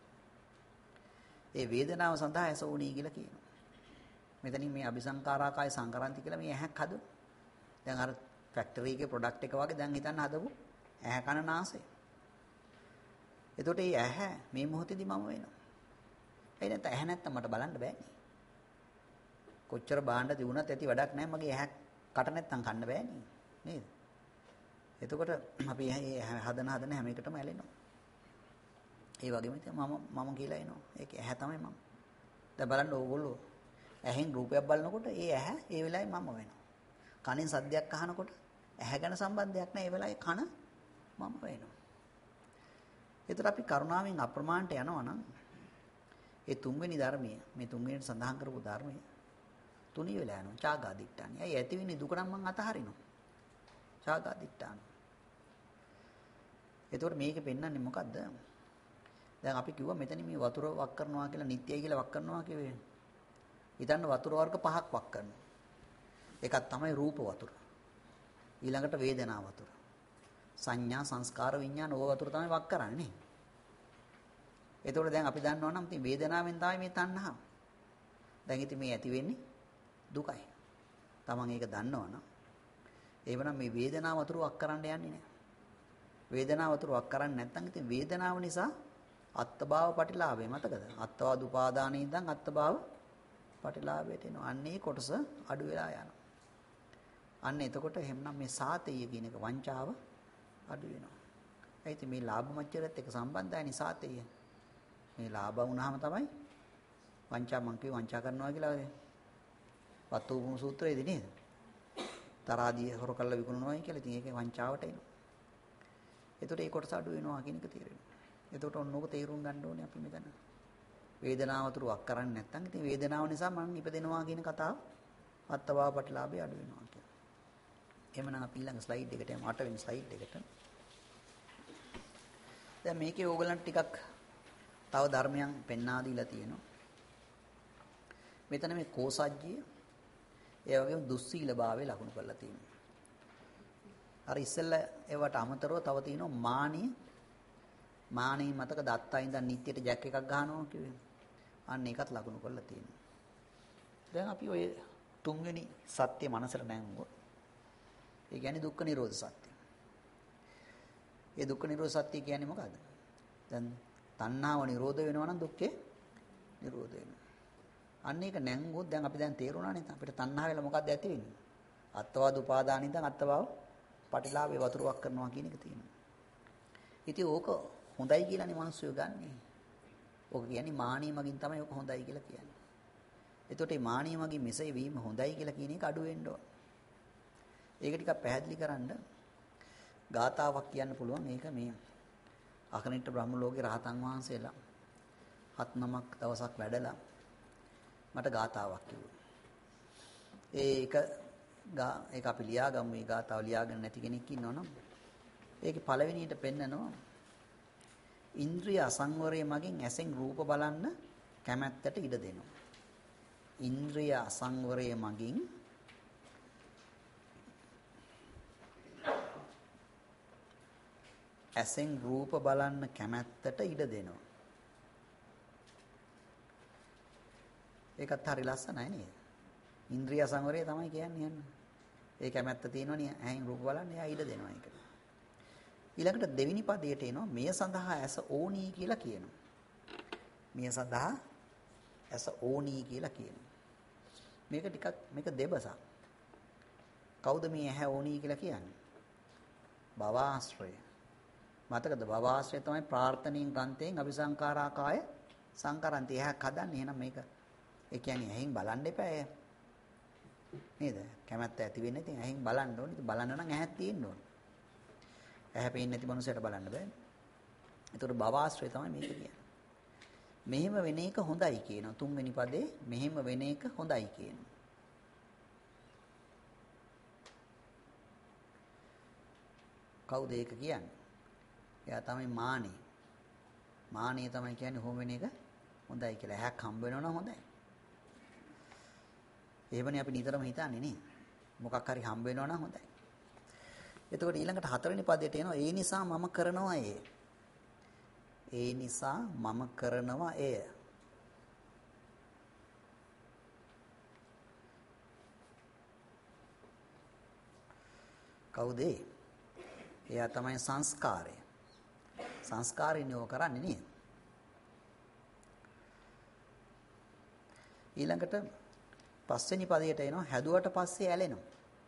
ඒ වේදනාව සඳහා ඇසෝණී කියලා කියනවා. මෙතනින් මේ අபிසංකාරාකාය සංකරන්ති කියලා මේ ඇහැක් හදු. දැන් අර ෆැක්ටරි එකේ ප්‍රොඩක්ට් එක වගේ දැන් හිතන්න හදපු ඇහැ කන නාසය. එතකොට මේ ඇහැ මේ මොහොතේදී මම වෙනවා. ඒ නැත්නම් ඇහැ නැත්තම් මට බලන්න බෑනේ. කොච්චර බාණ්ඩ තිබුණත් ඇති වැඩක් නැහැ මගේ ඇහැ කට නැත්තම් කන්න බෑනේ. නේද? එතකොට අපි හදන හදන හැම එකටම ඇලෙනවා. ඒ වගේම ඉතින් මම මම කියලා එනවා. ඒක ඇහැ තමයි මම. දැන් බලන්න ඕගොල්ලෝ ඇහෙන් රූපයක් බලනකොට ඒ ඇහැ ඒ වෙලාවේ මම වෙනවා. කනෙන් සද්දයක් අහනකොට ඇහැ ගැන සම්බන්ධයක් නැහැ ඒ වෙලාවේ කන මම වෙනවා. ඒතර අපි කරුණාවෙන් අප්‍රමාණට යනවා නම් ඒ තුන්වෙනි ධර්මයේ මේ තුන්වෙනිට සඳහන් කරපු ධර්මයේ තුනී වෙලා යනවා. චාගාදිට්ඨානයි. ඇයි ඇති වෙන්නේ දුක නම් මං අතහරිනවා. චාගාදිට්ඨාන. එතකොට මේකේ පෙන්වන්නේ මොකද්ද? දැන් අපි කිව්වා මෙතන මේ වතුර වක් කරනවා කියලා නිට්ටයයි කියලා වක් කරනවා කියවේ. හිතන්න වතුර වර්ග පහක් වක් කරනවා. එකක් තමයි රූප වතුර. ඊළඟට වේදනා වතුර. සංඥා සංස්කාර විඥාන ඕව වතුර තමයි වක් කරන්නේ. එතකොට දැන් අපි දන්නවා නම් ඉතින් වේදනාවෙන් තමයි මේ තණ්හාව. දැන් ඉතින් මේ ඇති වෙන්නේ දුකයි. Taman ඒක දන්නවනම් එවනම් මේ වේදනාව වතුර වක් කරන්න යන්නේ නැහැ. වේදනාව වතුර වක් කරන්නේ නැත්නම් ඉතින් වේදනාව නිසා අත්භාව පටිලාභය මතකද? අත්වාද උපාදානේ ඉඳන් අත්භාව පටිලාභයට එනවා. අන්නේ කොටස අඩු වෙලා යනවා. අන්න එතකොට එහෙනම් මේ සාතේය කියන එක වංචාව අඩු වෙනවා. ඒ ඉතින් මේ ලාභ මච්චරත් එක්ක සම්බන්ධයි සාතේය. මේ ලාභ වුණාම තමයි වංචා මං කිය වංචා කරනවා කියලා වතුපුම සූත්‍රයේදී නේද? තරහදී හොර කල්ලා විකුණනවායි කියලා. ඉතින් ඒකේ වංචාවට එනවා. එතකොට ඒ කොටස අඩු වෙනවා කියන එක තේරෙනවා. එතකොට ඔන්නෝක තේරුම් ගන්න ඕනේ අපි මෙතන. වේදනාව තුරුක් කරන්නේ නැත්නම් ඉතින් වේදනාව නිසා මම ඉපදෙනවා කියන කතාව අත්වාව ප්‍රතිලාභය අඩු වෙනවා කියලා. එහෙමනම් අපි ඊළඟ ස්ලයිඩ් එකට යමු. අට වෙනි ස්ලයිඩ් එකට. දැන් මේකේ ඕගලන්ට ටිකක් තව ධර්මයන් පෙන්වා දීලා තියෙනවා. මෙතන මේ කෝසජ්ජිය ඒ වගේම දුස්සීලභාවය ලකුණු කරලා තියෙනවා. අර ඉස්සෙල්ලා ඒවට අමතරව තව තියෙනවා මානිය. මානිය මතක දත්තා ඉඳන් නිත්‍යයට ජැක් එකක් ගහනවා කිව්වේ. අන්න ඒකත් ලකුණු කරලා තියෙනවා. දැන් අපි ඔය තුන්වෙනි සත්‍ය මනසට නැංගුවොත් ඒ කියන්නේ දුක්ඛ නිරෝධ සත්‍ය. ඒ දුක්ඛ නිරෝධ සත්‍ය කියන්නේ මොකද්ද? දැන් තණ්හාව නිරෝධ වෙනවා නම් දුක්ඛේ නිරෝධ වෙනවා. අන්න ඒක නැංගුවොත් දැන් අපි දැන් තේරුණානේ අපිට තණ්හාව වෙලා මොකද්ද ඇති වෙන්නේ? අත්වාද උපාදානින්දන් අත්වාව පටිලාභේ වතුරක් කරනවා කියන එක තියෙනවා. ඉතින් ඕක හොඳයි කියලානේ මිනිස්සු ගන්නෙ. ඕක කියන්නේ මානිය මගින් තමයි ඕක හොඳයි කියලා කියන්නේ. එතකොට මේ මානිය මගින් මෙසේ වීම හොඳයි කියලා කියන එක අඩු වෙන්න ඕන. ඒක ටිකක් පැහැදිලි කරන්න ගාතාවක් කියන්න පුළුවන්. ඒක මේ අකනිට බ්‍රහ්ම ලෝකේ රහතන් වහන්සේලා හත් නමක් දවසක් වැඩලා මට ගාතාවක් කිව්වා. ඒක ඒක අපි ලියාගමු. මේ ගාතාව ලියාගෙන නැති කෙනෙක් ඉන්නවනම් ඒකේ පළවෙනියට පෙන්නනවා ඉන්ද්‍රිය අසංවරය මගින් ඇසෙන් රූප බලන්න කැමැත්තට ඉඩ දෙනවා. ඉන්ද්‍රිය අසංවරය මගින් ඇසෙන් රූප බලන්න කැමැත්තට ඉඩ දෙනවා. ඒකත් හරි ලස්සනයි නේද? ඉන්ද්‍රිය අසංවරය තමයි කියන්නේ යන්නේ. ඒ කැමැත්ත තියෙනවනේ ඇහෙන් රූප බලන්න එයා ඉඩ දෙනවා ඒකට. ඊළඟට දෙවෙනි පදයට එනවා මෙය සඳහා ඇස ඕනී කියලා කියනවා. මෙය සඳහා ඇස ඕනී කියලා කියනවා. මේක ටිකක් මේක දෙබසක්. කවුද මේ ඇහැ ඕනී කියලා කියන්නේ? භවආශ්‍රය. මතකද භවආශ්‍රය තමයි ප්‍රාර්ථනීය ග්‍රන්ථයෙන් අபிසංකාරාකාය සංකරන්ති. ඇහැක් හදන්නේ. එහෙනම් මේක ඒ කියන්නේ ඇහෙන් බලන්න එපා. නේද? කැමැත්ත ඇති වෙන්නේ ඉතින් ඇහෙන් බලන්න ඕනේ. ඉතින් බලන්න නම් ඇහක් තියෙන්න ඕනේ. ඇහැ පේන්නේ නැති මනුස්සයට බලන්න බෑ. ඒතකොට භවආශ්‍රය තමයි මේක කියන්නේ. මෙහෙම වෙන එක හොඳයි කියනවා. තුන්වෙනි පදේ මෙහෙම වෙන එක හොඳයි කියනවා. කවුද ඒක කියන්නේ? එයා තමයි මානෙ. මානෙ තමයි කියන්නේ හොම වෙන එක හොඳයි කියලා. ඇහක් හම්බ වෙනවා නම් හොඳයි. එහෙමනේ අපි නිතරම හිතන්නේ නේ. මොකක් හරි හම්බ වෙනවා නම් හොඳයි. එතකොට ඊළඟට හතරවෙනි පදයට එනවා ඒ නිසා මම කරනවා ඒ. ඒ නිසා මම කරනවා එය. කවුද? එයා තමයි සංස්කාරය. සංස්කාරිනේ ඕක කරන්නේ නේද? ඊළඟට පස්වෙනි පදයට එනවා හැදුවට පස්සේ ඇලෙනවා.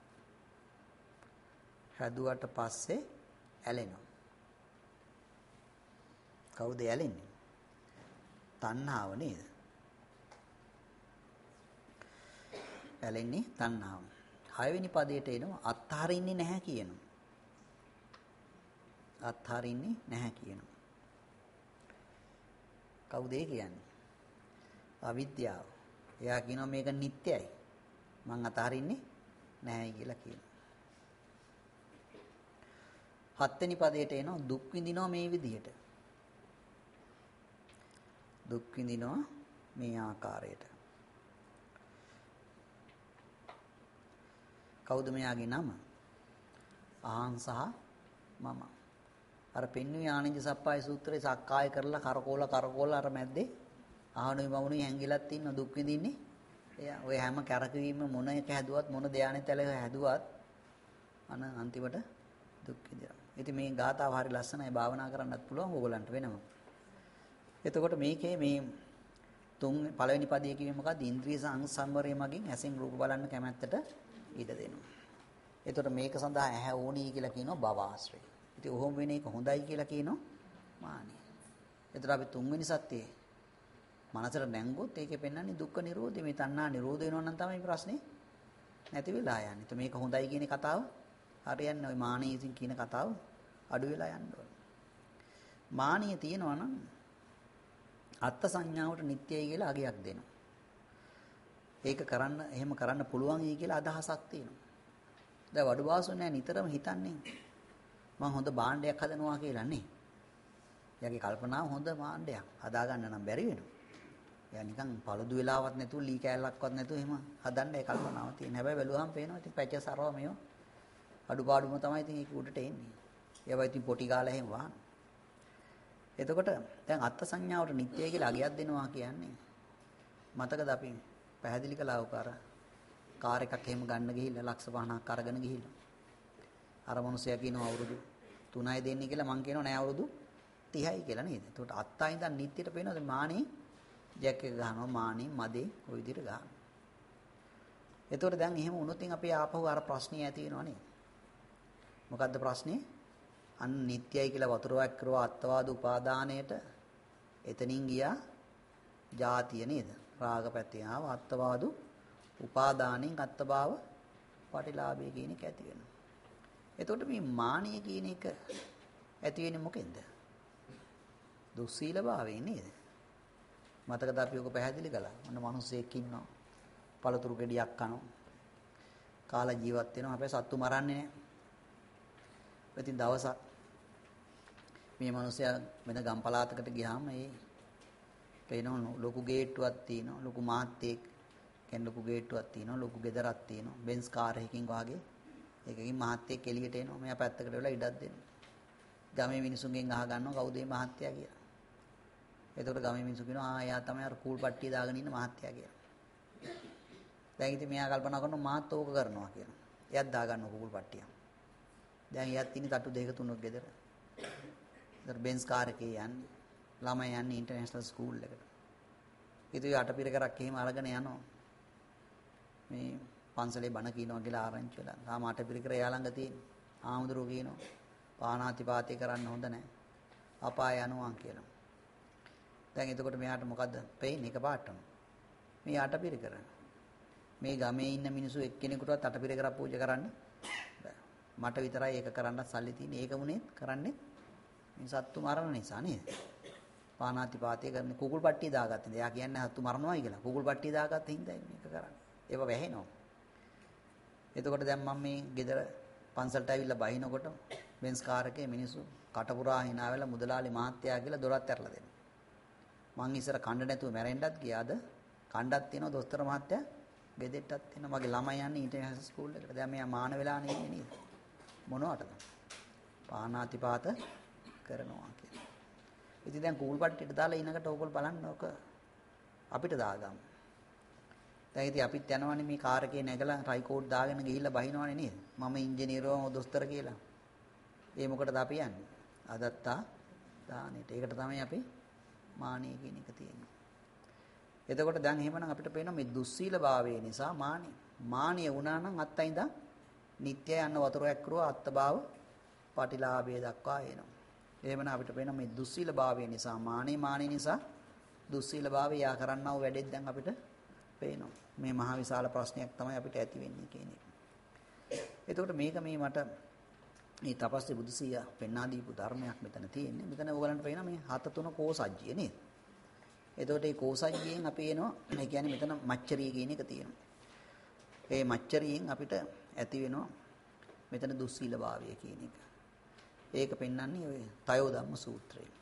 හැදුවට පස්සේ ඇලෙනවා. කවුද ඇලෙන්නේ? තණ්හාව නේද? ඇලෙන්නේ තණ්හාව. හයවෙනි පදයට එනවා අත්හරින්නේ නැහැ කියනවා. අත්හරින්නේ නැහැ කියනවා. කවුද ඒ කියන්නේ? අවිද්‍යාව. එයා කියනවා මේක නිට්ටයයි. මං අතහරින්නේ නැහැ කියලා කියනවා. හත්වෙනි පදයට එනවා දුක් විඳිනවා මේ විදිහට. දුක් විඳිනවා මේ ආකාරයට. කවුද මෙයාගේ නම? ආහං සහ මම. අර පෙන්වුවේ ආනන්ද සප්පාය සූත්‍රයේ සක්කාය කරලා කරකෝල කරකෝල අර මැද්දේ ආහනුයි මමුණුයි හැංගිලත් ඉන්න දුක් විඳින්නේ. එයා ඔය හැම කරකවීම මොන එක හැදුවත් මොන ධානය තැල හැදුවත් අන අන්තිමට දුක් විඳිනවා. ඉතින් මේ ගාථාව හරි ලස්සනයි භාවනා කරන්නත් පුළුවන් ඕගලන්ට වෙනම. එතකොට මේකේ මේ තුන් පළවෙනි පදයේ කිව්වේ මොකක්ද? ඉන්ද්‍රිය සංසම්වරය මගින් ඇසෙන් රූප බලන්න කැමැත්තට ඉඩ දෙනවා. එතකොට මේක සඳහා ඇහැ ඕනී කියලා කියනවා භවආශ්‍රය. ඉතින් ඔහොම වෙන එක හොඳයි කියලා කියනවා මානිය. එතකොට අපි තුන්වෙනි සත්‍යයේ මනසට නැංගුවොත් ඒකේ පෙන්වන්නේ දුක්ඛ නිරෝධය. මේ තණ්හා නිරෝධ වෙනවා නම් තමයි ප්‍රශ්නේ නැති වෙලා යන්නේ. તો මේක හොඳයි කියන කතාව හරියන්නේ ওই මානිය ඉතින් කියන කතාව අඩු වෙලා යන්න ඕනේ. මානිය තියෙනවා නම් අත්ත් සංඥාවට නිට්ටයයි කියලා අගයක් දෙනවා. ඒක කරන්න එහෙම කරන්න පුළුවන් යි කියලා අදහසක් තියෙනවා. දැන් වඩු වාසුනේ නිතරම හිතන්නේ මම හොඳ භාණ්ඩයක් හදනවා කියලා නේ. එයාගේ කල්පනාව හොඳ භාණ්ඩයක් හදාගන්න නම් බැරි වෙනවා. එයා නිකන් පළදු වෙලාවක් නැතුව ලී කෑල්ලක්වත් නැතුව එහෙම හදන්න ඒ කල්පනාව තියෙන. හැබැයි බැලුවහම පේනවා ඉතින් පැච සරව මේව අඩුපාඩුම තමයි ඉතින් ඒක උඩට එන්නේ. ඒවා ඉතින් පොටි ගාලා එහෙම වහන. එතකොට දැන් අත්ත් සංඥාවට නිට්ටයයි කියලා අගයක් දෙනවා කියන්නේ මතකද අපි පැහැදිලි කළා උකාර කාර් එකක් එහෙම ගන්න ගිහිල්ලා ලක්ෂ පනහක් අරගෙන ගිහිල්ලා අර මිනිස්සයා කියනවා අවුරුදු තුනයි දෙන්නේ කියලා මං කියනවා නෑ අවුරුදු තිහයි කියලා නේද? එතකොට අත්තා ඉඳන් නිට්ටියට පේනවද මානේ ජැක් එක ගහනවා මානේ මදේ ওই විදිහට ගහනවා. එතකොට දැන් එහෙම වුණොත් අපි ආපහු අර ප්‍රශ්නේ ඇති වෙනවා නේද? මොකද්ද ප්‍රශ්නේ? අන්න නිට්ටයයි කියලා වතුරක් කරුවා අත්වාද උපාදානයට එතනින් ගියා ජාතිය නේද? රාග පැත්තේ ආව අත්වාද උපාදානෙන් අත්භාව පටිලාභය කියන එක ඇති වෙනවා. එතකොට මේ මානිය කියන එක ඇති වෙන්නේ මොකෙන්ද? දුස්සීලභාවයෙන් නේද? මතකද අපි ඔක පැහැදිලි කළා. මොන මිනිස්සෙක් ඉන්නවා. පළතුරු ගෙඩියක් කනවා. කාලා ජීවත් වෙනවා. හැබැයි සත්තු මරන්නේ නැහැ. ඉතින් දවසක් මේ මිනිස්සයා වෙන ගම් පළාතකට ගියාම ඒ පේනවා ලොකු ගේට්ටුවක් තියෙනවා. ලොකු මාත්‍යෙක් කෙන් ලොකු ගේට්ටුවක් තියෙනවා. ලොකු ගෙදරක් තියෙනවා. බෙන්ස් කාර් එකකින් වාගේ ඒකකින් මහත්තයෙක් එළියට එනවා. මෙයා පැත්තකට වෙලා ඉඩක් දෙනවා. ගමේ මිනිසුන්ගෙන් අහ ගන්නවා කවුද මේ මහත්තයා කියලා. එතකොට ගමේ මිනිස්සු කියනවා ආ එයා තමයි අර කූල් පට්ටිය දාගෙන ඉන්න මහත්තයා කියලා. දැන් ඉතින් මෙයා කල්පනා කරනවා මාත් ඕක කරනවා කියලා. එයාත් දා ගන්නවා කූල් පට්ටිය. දැන් එයාත් ඉන්නේ තට්ටු දෙක තුනක් ගෙදර. ඉතින් බෙන්ස් කාර් එකේ යන්නේ. ළමයි යන්නේ ඉන්ටර්නැෂනල් ස්කූල් එකට. ඉතින් අටපිරකරක් එහෙම අරගෙන යනවා. මේ පන්සලේ බණ කියනවා කියලා ආරංචි වෙලා. තාම අටපිරකර එයා ළඟ තියෙන. ආමුදුරු කියනවා පානාතිපාතේ කරන්න හොඳ නැහැ. අපාය යනවා කියලා. දැන් එතකොට මෙයාට මොකද්ද පෙයින් එකපාරටම මේ අටපිරකර මේ ගමේ ඉන්න මිනිස්සු එක්කෙනෙකුටවත් අටපිරකරක් පූජා කරන්න බෑ. මට විතරයි ඒක කරන්න සල්ලි තියෙන්නේ. ඒක මුනේ කරන්නේ මේ සත්තු මරණ නිසා නේද? පානාතිපාතේ කරන්නේ කුකුල් පට්ටිය දාගත්තේ. එයා කියන්නේ සත්තු මරනවායි කියලා. කුකුල් පට්ටිය දාගත්ත හින්දා මේක කරන්නේ. ඒව වැහෙනවා. එතකොට දැන් මම මේ ගෙදර පන්සලට ඇවිල්ලා බහිනකොට බෙන්ස් කාර් එකේ මිනිස්සු කටපුරා hina වෙලා මුදලාලි මහත්තයා කියලා දොරත් ඇරලා දෙනවා. මං ඉස්සර කණ්ඩ නැතුව මැරෙන්නත් ගියාද කණ්ඩක් තියෙනවා දොස්තර මහත්තයා බෙදෙට්ටක් තියෙනවා. මගේ ළමයි යන්නේ ඉන්ටර්නැෂනල් ස්කූල් එකට. දැන් මෙයා මාන වෙලා නෙන්නේ නේද? මොනවටද? පානාතිපාත කරනවා කියලා. ඉතින් දැන් කූල් පට්ටියට දාලා ඉනකට ඕගොල්ලෝ බලන්න ඕක අපිට දාගමු. දැන් ඉතින් අපිත් යනවනේ මේ කාර් එකේ නැගලා රයිකෝඩ් දාගෙන ගිහිල්ලා බහිනවනේ නේද? මම ඉංජිනේරුවම දොස්තර කියලා. ඒ මොකටද අපි යන්නේ? අදත්තා දානෙට. ඒකට තමයි අපි මානිය කියන එක තියෙන්නේ. එතකොට දැන් එහෙමනම් අපිට පේනවා මේ දුස්සීලභාවය නිසා මානිය. මානිය වුණා නම් අත්යින්ද නිත්‍ය යන වතුරයක් කරුවා අත්භාව පටිලාභය දක්වා එනවා. එහෙමනම් අපිට පේනවා මේ දුස්සීලභාවය නිසා මානිය මානිය නිසා දුස්සීලභාවය යා කරන්නව වැඩෙත් දැන් අපිට පේනවා. මේ මහා විශාල ප්‍රශ්නයක් තමයි අපිට ඇති වෙන්නේ කියන එක. එතකොට මේක මේ මට මේ තපස්සේ බුදුසියා පෙන්වා දීපු ධර්මයක් මෙතන තියෙන්නේ. මෙතන ඕගලන්ට පේනවා මේ හත තුන කෝසජ්ජිය නේද? එතකොට මේ කෝසජ්ජියෙන් අපි එනවා. ඒ කියන්නේ මෙතන මච්චරිය කියන එක තියෙනවා. ඒ මච්චරියෙන් අපිට ඇති වෙනවා මෙතන දුස්සීලභාවය කියන එක. ඒක පෙන්වන්නේ ඔය තයෝ ධම්ම සූත්‍රයේ.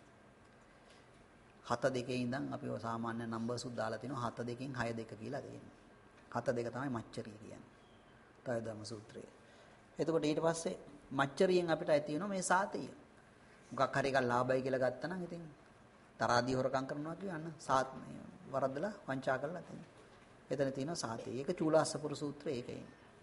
හත දෙකේ ඉඳන් අපි ඔය සාමාන්‍ය නම්බර්ස් උත් දාලා තිනවා. හත දෙකෙන් හය දෙක කියලා තියෙනවා. හත දෙක තමයි මච්චරිය කියන්නේ. තයෝ ධම්ම සූත්‍රයේ. එතකොට ඊට පස්සේ මච්චරියෙන් අපිට ඇති වෙනවා මේ සාතිය. මොකක් හරි එකක් ලාභයි කියලා ගත්තා නම් ඉතින් තරාදී හොරකම් කරනවා කියන්න සාත් වරද්දලා වංචා කරලා තියෙනවා. එතන තියෙනවා සාතිය. ඒක චූලාස්සපුර සූත්‍රය ඒකයි.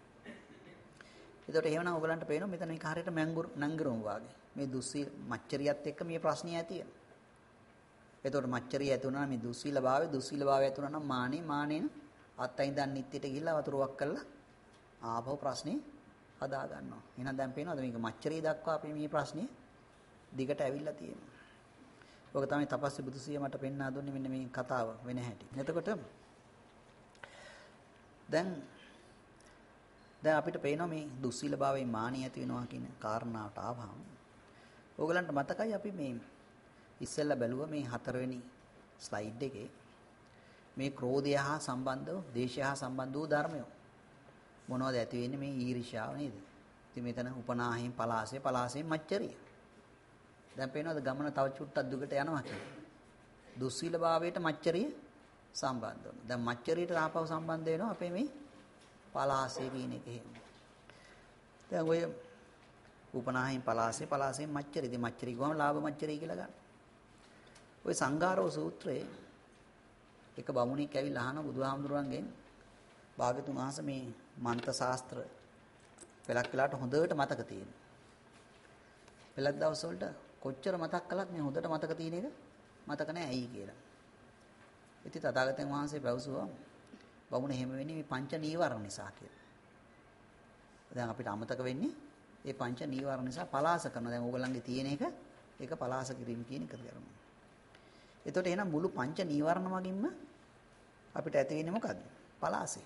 එතකොට එහෙමනම් ඔයගලන්ට පේනවා මෙතන මේක හරියට මැංගුරු නංගිරුම් වාගේ. මේ දුස්සීල මච්චරියත් එක්ක මේ ප්‍රශ්නේ ඇති වෙනවා. එතකොට මච්චරිය ඇති වුණා නම් මේ දුස්සීල භාවය දුස්සීල භාවය ඇති වුණා නම් මානේ මානේන අත්යින් දන් නිත්‍යට ගිහිල්ලා වතුරක් කරලා ආපහු ප්‍රශ්නේ හදා ගන්නවා. එහෙනම් දැන් පේනවද මේක මච්චරිය දක්වා අපි මේ ප්‍රශ්නේ දිගට ඇවිල්ලා තියෙනවා. ඔක තමයි තපස්සේ බුදුසිය මට පෙන්වා දුන්නේ මෙන්න මේ කතාව වෙන හැටි. එතකොට දැන් දැන් අපිට පේනවා මේ දුස්සීලභාවයෙන් මානිය ඇති වෙනවා කියන කාරණාවට ආවම ඕගලන්ට මතකයි අපි මේ ඉස්සෙල්ලා බැලුවා මේ හතරවෙනි ස්ලයිඩ් එකේ මේ ක්‍රෝධය හා සම්බන්ධව, දේශය හා සම්බන්ධ වූ ධර්මය. මොනවද ඇති වෙන්නේ? මේ ඊර්ෂ්‍යාව නේද? ඉතින් මෙතන උපනාහයෙන් පලාසය, පලාසයෙන් මච්චරිය. දැන් පේනවද ගමන තව චුට්ටක් දුකට යනවා කියලා. දුස්සීලභාවයට මච්චරිය සම්බන්ධ වෙනවා. දැන් මච්චරියට ආපහු සම්බන්ධ වෙනවා අපේ මේ පලාසය කියන එක එහෙම. දැන් ඔය උපනාහයෙන් පලාසය, පලාසයෙන් මච්චරිය. ඉතින් මච්චරිය ගොම ලාභ මච්චරිය කියලා ගන්න. ඔය සංඝාරෝ සූත්‍රයේ එක බමුණෙක් ඇවිල්ලා අහන බුදුහාමුදුරන්ගෙන් භාග්‍යතුන් වහන්සේ මේ මන්ත්‍ර ශාස්ත්‍ර පෙළක් වෙලාට හොඳට මතක තියෙන. පෙළක් දවස් වලට කොච්චර මතක් කළත් මේ හොඳට මතක තියෙන එක මතක නැහැ ඇයි කියලා. ඉතින් තථාගතයන් වහන්සේ පැවසුවා බමුණ එහෙම වෙන්නේ මේ පංච නීවරණ නිසා කියලා. දැන් අපිට අමතක වෙන්නේ මේ පංච නීවරණ නිසා පලාස කරනවා. දැන් ඕගොල්ලන්ගේ තියෙන එක ඒක පලාස කිරීම කියන එක කරනවා. එතකොට එහෙනම් මුළු පංච නීවරණ වගින්ම අපිට ඇති වෙන්නේ මොකද්ද? පලාසය.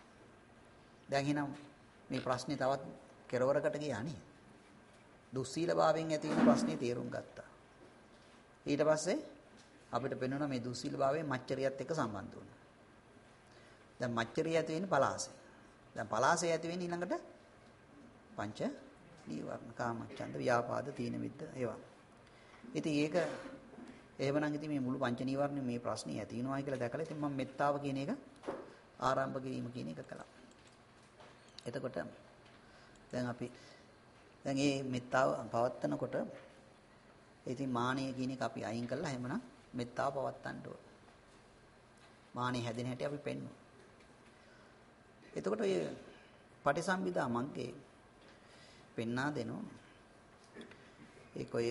දැන් එහෙනම් මේ ප්‍රශ්නේ තවත් කෙරවරකට ගියා නේ. දුස්සීලභාවයෙන් ඇති වෙන ප්‍රශ්නේ තේරුම් ගත්තා. ඊට පස්සේ අපිට පෙන්වනවා මේ දුස්සීලභාවයෙන් මච්චරියත් එක්ක සම්බන්ධ වුණා. දැන් මච්චරිය ඇති වෙන්නේ පලාසය. දැන් පලාසය ඇති වෙන්නේ ඊළඟට පංච නීවරණ කාමච්ඡන්ද ව්‍යාපාද තීන මිද්ද ඒවා. ඉතින් ඒක එහෙමනම් ඉතින් මේ මුළු පංච නීවරණ මේ ප්‍රශ්නේ ඇති වෙනවා කියලා දැකලා ඉතින් මම මෙත්තාව කියන එක ආරම්භ කිරීම කියන එක කළා. එතකොට දැන් අපි දැන් මේ මෙත්තාව පවත්නකොට ඉතින් මානය කියන එක අපි අයින් කළා. එහෙමනම් මෙත්තාව පවත්වන්න ඕන. මානෙ හැදෙන හැටි අපි පෙන්වනවා. එතකොට ඔය පටිසම්භිදා මග්ගේ පෙන්වා දෙනවා. ඒක ඔය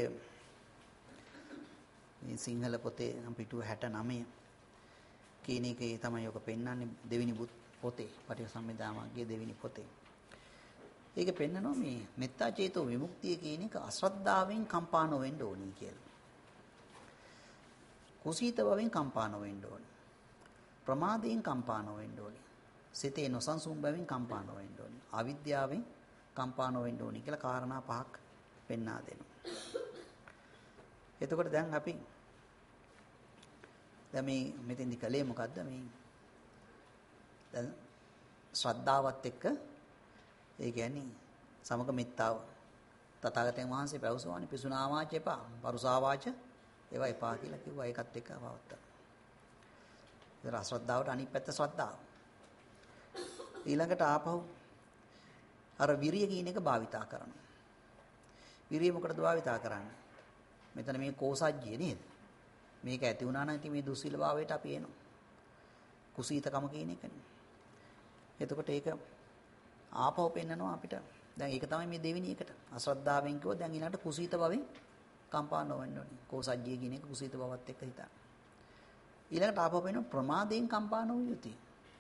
මේ සිංහල පොතේ පිටුව හැට නවය කියන එකේ තමයි ඔක පෙන්වන්නේ දෙවෙනි පොතේ පටිසම්භිදා මග්ගේ දෙවෙනි පොතේ. ඒක පෙන්නනවා මේ මෙත්තා චේතෝ විමුක්තිය කියන එක අශ්‍රද්ධාවෙන් කම්පා නොවෙන්න ඕනි කියලා. කුසීත බවෙන් කම්පා නොවෙන්න ඕනි. ප්‍රමාදයෙන් කම්පා නොවෙන්න ඕනි. සිතේ නොසන්සුන් බවෙන් කම්පා නොවෙන්න ඕනි. අවිද්‍යාවෙන් කම්පා නොවෙන්න ඕනි කියලා කාරණා පහක් පෙන්වා දෙනවා. එතකොට දැන් අපි දැන් මේ මෙතෙන්දි කලේ මොකද්ද මේ දැන් ශ්‍රද්ධාවත් එක්ක ඒ කියන්නේ සමග මෙත්තාව තථාගතයන් වහන්සේ පැවසුවානේ පිසුනා වාච එපා පරුසා වාච ඒවා එපා කියලා කිව්වා. ඒකත් එක්ක පවත්තා. ඒක අශ්‍රද්ධාවට අනිත් පැත්ත ශ්‍රද්ධාව. ඊළඟට ආපහු අර විරිය කියන එක භාවිතා කරනවා. විරිය මොකටද භාවිතා කරන්නේ? මෙතන මේ කෝසජ්ජිය නේද? මේක ඇති වුණා නම් ඉතින් මේ දුස්සීල භාවයට අපි එනවා. කුසීතකම කියන එකනේ. එතකොට ඒක ආපහු පෙන්නනවා අපිට. දැන් ඒක තමයි මේ දෙවෙනි එකට. අශ්‍රද්ධාවෙන් කිව්වොත් දැන් ඊළඟට කුසීත භවෙන් කම්පා නොවෙන්න ඕනේ. කෝසජ්ජිය කියන එක කුසීත භවත් එක්ක හිතන්න. ඊළඟට ආපහු පෙන්නන ප්‍රමාදයෙන් කම්පා නොවිය යුතුයි.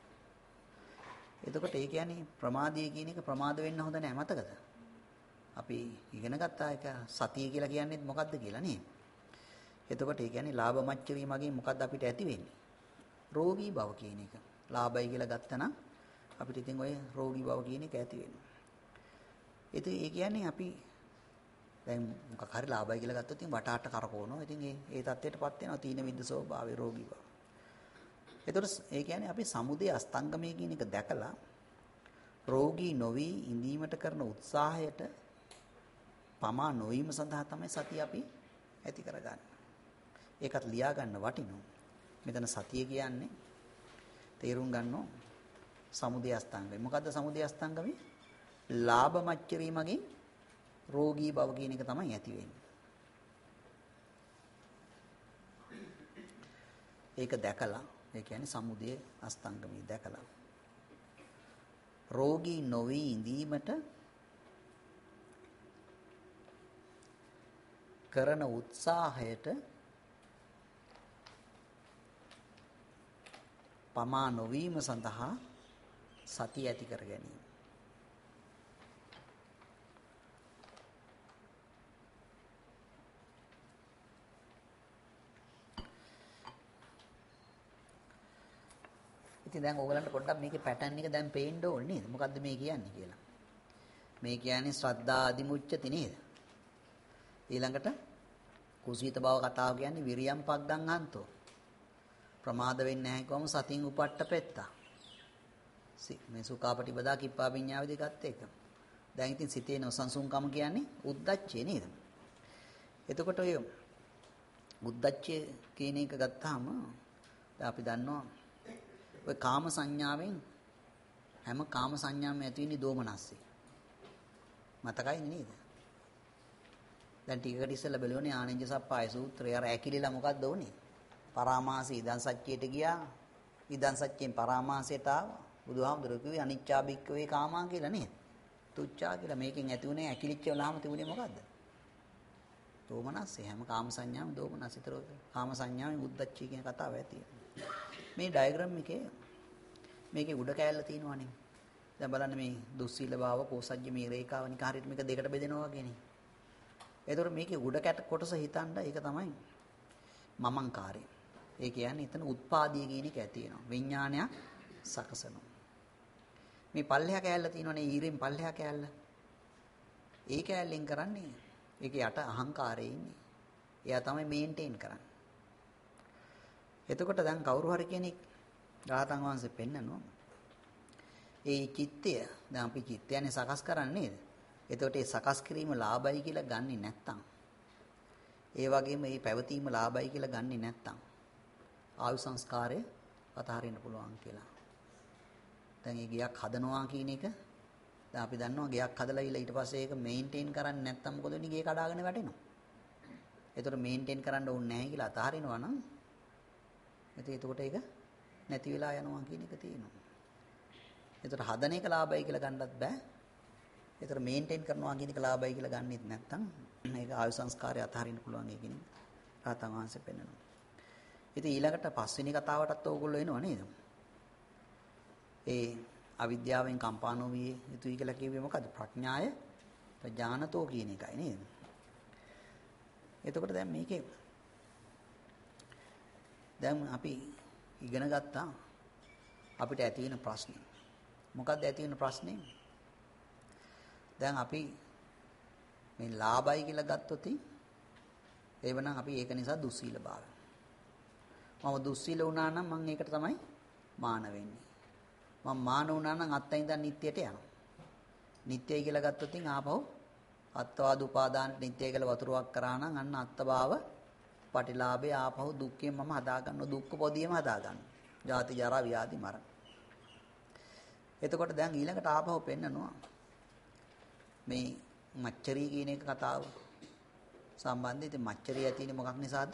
එතකොට ඒ කියන්නේ ප්‍රමාදය කියන එක ප්‍රමාද වෙන්න හොඳ නැහැ මතකද? අපි ඉගෙන ගත්තා එක සතිය කියලා කියන්නේ මොකද්ද කියලා නේ. එතකොට ඒ කියන්නේ ලාභ මච්චරිය මගින් මොකද්ද අපිට ඇති වෙන්නේ? රෝගී බව කියන එක. ලාභයි කියලා ගත්තා නම් අපිට ඉතින් ඔය රෝගී බව කියන එක ඇති වෙනවා. ඉතින් ඒ කියන්නේ අපි දැන් මොකක් හරි ලාභයි කියලා ගත්තොත් ඉතින් වටාට කරකවනවා. ඉතින් ඒ ඒ தත්ත්වයටපත් වෙනවා තීන විද්ද ස්වභාවය රෝගී බව. එතකොට ඒ කියන්නේ අපි සමුදේ අස්තංගමයේ කියන එක දැකලා රෝගී නොවි ඉඳීමට කරන උත්සාහයට පමා නොවීම සඳහා තමයි සතිය අපි ඇති කරගන්නේ. ඒකත් ලියා ගන්න වටිනවා. මෙතන සතිය කියන්නේ තේරුම් ගන්නෝ සමුදය අස්තංගමයි. මොකද්ද සමුදය අස්තංගමයි? ලාභ මච්චරී මගින් රෝගී බව කියන එක තමයි ඇති වෙන්නේ. ඒක දැකලා ඒ කියන්නේ සමුදය අස්තංගමයි දැකලා රෝගී නොවි ඉඳීමට කරන උත්සාහයට පමා නොවීම සඳහා සතිය ඇති කර ගැනීම. ඉතින් දැන් ඕගලන්ට පොඩ්ඩක් මේකේ පැටර්න් එක දැන් පේන්න ඕනේ නේද? මොකද්ද මේ කියන්නේ කියලා. මේ කියන්නේ ශ්‍රද්ධා අදිමුච්චති නේද? ඊළඟට කුසීත බව කතාව කියන්නේ විරියම් පග්ගං හන්තෝ. ප්‍රමාද වෙන්නේ නැහැ කොහොම සතින් උපට්ඨ පෙත්තා. මේ සුඛාපටිපදා කිප්පා විඤ්ඤාව දෙකත් එක. දැන් ඉතින් සිතේ නොසන්සුන්කම කියන්නේ උද්දච්චය නේද? එතකොට ඔය උද්දච්චය කියන එක ගත්තාම දැන් අපි දන්නවා ඔය කාම සංඥාවෙන් හැම කාම සංඥාවම ඇති වෙන්නේ දෝමනස්සේ. මතකයි නේද? දැන් ටිකකට ඉස්සෙල්ලා බැලුවනේ ආනන්ද සප්පාය සූත්‍රය. අර ඇකිලිලා මොකද්ද උනේ? පරාමාසී ඉදන් සත්‍යයට ගියා. ඉදන් සත්‍යයෙන් පරාමාසයට ආවා. බුදුහාමුදුරුවෝ කිව්වේ අනිච්චා බික්කවේ කාමා කියලා නේද? තුච්චා කියලා. මේකෙන් ඇති උනේ ඇකිලිච්ච වෙලාම තිබුණේ මොකද්ද? දෝමනස්සේ. හැම කාම සංඥාවම දෝමනස්සිතර කාම සංඥාවෙන් උද්දච්චය කියන කතාව ඇති. මේ ඩයග්‍රෑම් එකේ මේකේ උඩ කෑල්ල තියෙනවනේ. දැන් බලන්න මේ දුස්සීල භාව කෝසජ්ජ මේ රේඛාව නිකන් හරියට මේක දෙකට බෙදෙනවා වගේනේ. ඒතකොට මේකේ උඩ කැට කොටස හිතන්න ඒක තමයි මමංකාරය. ඒ කියන්නේ එතන උත්පාදී කියන එක ඇති වෙනවා. විඥානයක් සකසනවා. මේ පල්ලෙහා කෑල්ල තියෙනවනේ ඊරෙන් පල්ලෙහා කෑල්ල. ඒ කෑල්ලෙන් කරන්නේ ඒකේ යට අහංකාරයේ ඉන්නේ. එයා තමයි මේන්ටේන් කරන්නේ. එතකොට දැන් කවුරු හරි කෙනෙක් රහතන් වහන්සේ පෙන්නනවා. ඒ චිත්තය දැන් අපි චිත්තයනේ සකස් කරන්නේ නේද? එතකොට ඒ සකස් කිරීම ලාභයි කියලා ගන්නෙ නැත්තම් ඒ වගේම මේ පැවතීම ලාභයි කියලා ගන්නෙ නැත්තම් ආයු සංස්කාරය අතහරින්න පුළුවන් කියලා. දැන් මේ ගයක් හදනවා කියන එක දැන් අපි දන්නවා ගයක් හදලා ඉල ඊට පස්සේ ඒක මේන්ටේන් කරන්නේ නැත්තම් මොකද වෙන්නේ? ගේ කඩාගෙන වැටෙනවා. එතකොට මේන්ටේන් කරන්න ඕනේ නැහැ කියලා අතහරිනවා නම් ඉතින් එතකොට ඒක නැති වෙලා යනවා කියන එක තියෙනවා. එතකොට හදන එක ලාභයි කියලා ගන්නත් බෑ. ඒතර මේන්ටේන් කරනවා කියන එක ලාභයි කියලා ගන්නෙත් නැත්නම් මේක ආයු සංස්කාරය අතහරින්න පුළුවන් ඒ කියන්නේ රහතන් වහන්සේ පෙන්නනවා. ඉතින් ඊළඟට පස්වෙනි කතාවටත් ඕගොල්ලෝ එනවා නේද? ඒ අවිද්‍යාවෙන් කම්පා නොවිය යුතුයි කියලා කිව්වේ මොකද්ද? ප්‍රඥාය ප්‍රඥානතෝ කියන එකයි නේද? එතකොට දැන් මේකේ දැන් අපි ඉගෙන ගත්තා අපිට ඇති වෙන ප්‍රශ්නේ. මොකක්ද ඇති වෙන ප්‍රශ්නේ? දැන් අපි මේ ලාභයි කියලා ගත්තොත් එවනම් අපි ඒක නිසා දුස්සීල භාවය. මම දුස්සීල වුණා නම් මම ඒකට තමයි මාන වෙන්නේ. මම මාන වුණා නම් අත්තින් ඉඳන් නිට්ටයට යනවා. නිට්ටයයි කියලා ගත්තොත් ආපහු අත්වාද උපාදාන නිට්ටය කියලා වතුරක් කරා නම් අන්න අත්භාව පටිලාභේ ආපහු දුක්ඛයෙන් මම හදා ගන්නවා. දුක්ඛ පොදියම හදා ගන්නවා. ජාති ජරා ව්‍යාධි මරණ. එතකොට දැන් ඊළඟට ආපහු පෙන්නනවා මේ මච්චරී කියන එක කතාව සම්බන්ධයෙන්. ඉතින් මච්චරිය ඇතිනේ මොකක් නිසාද?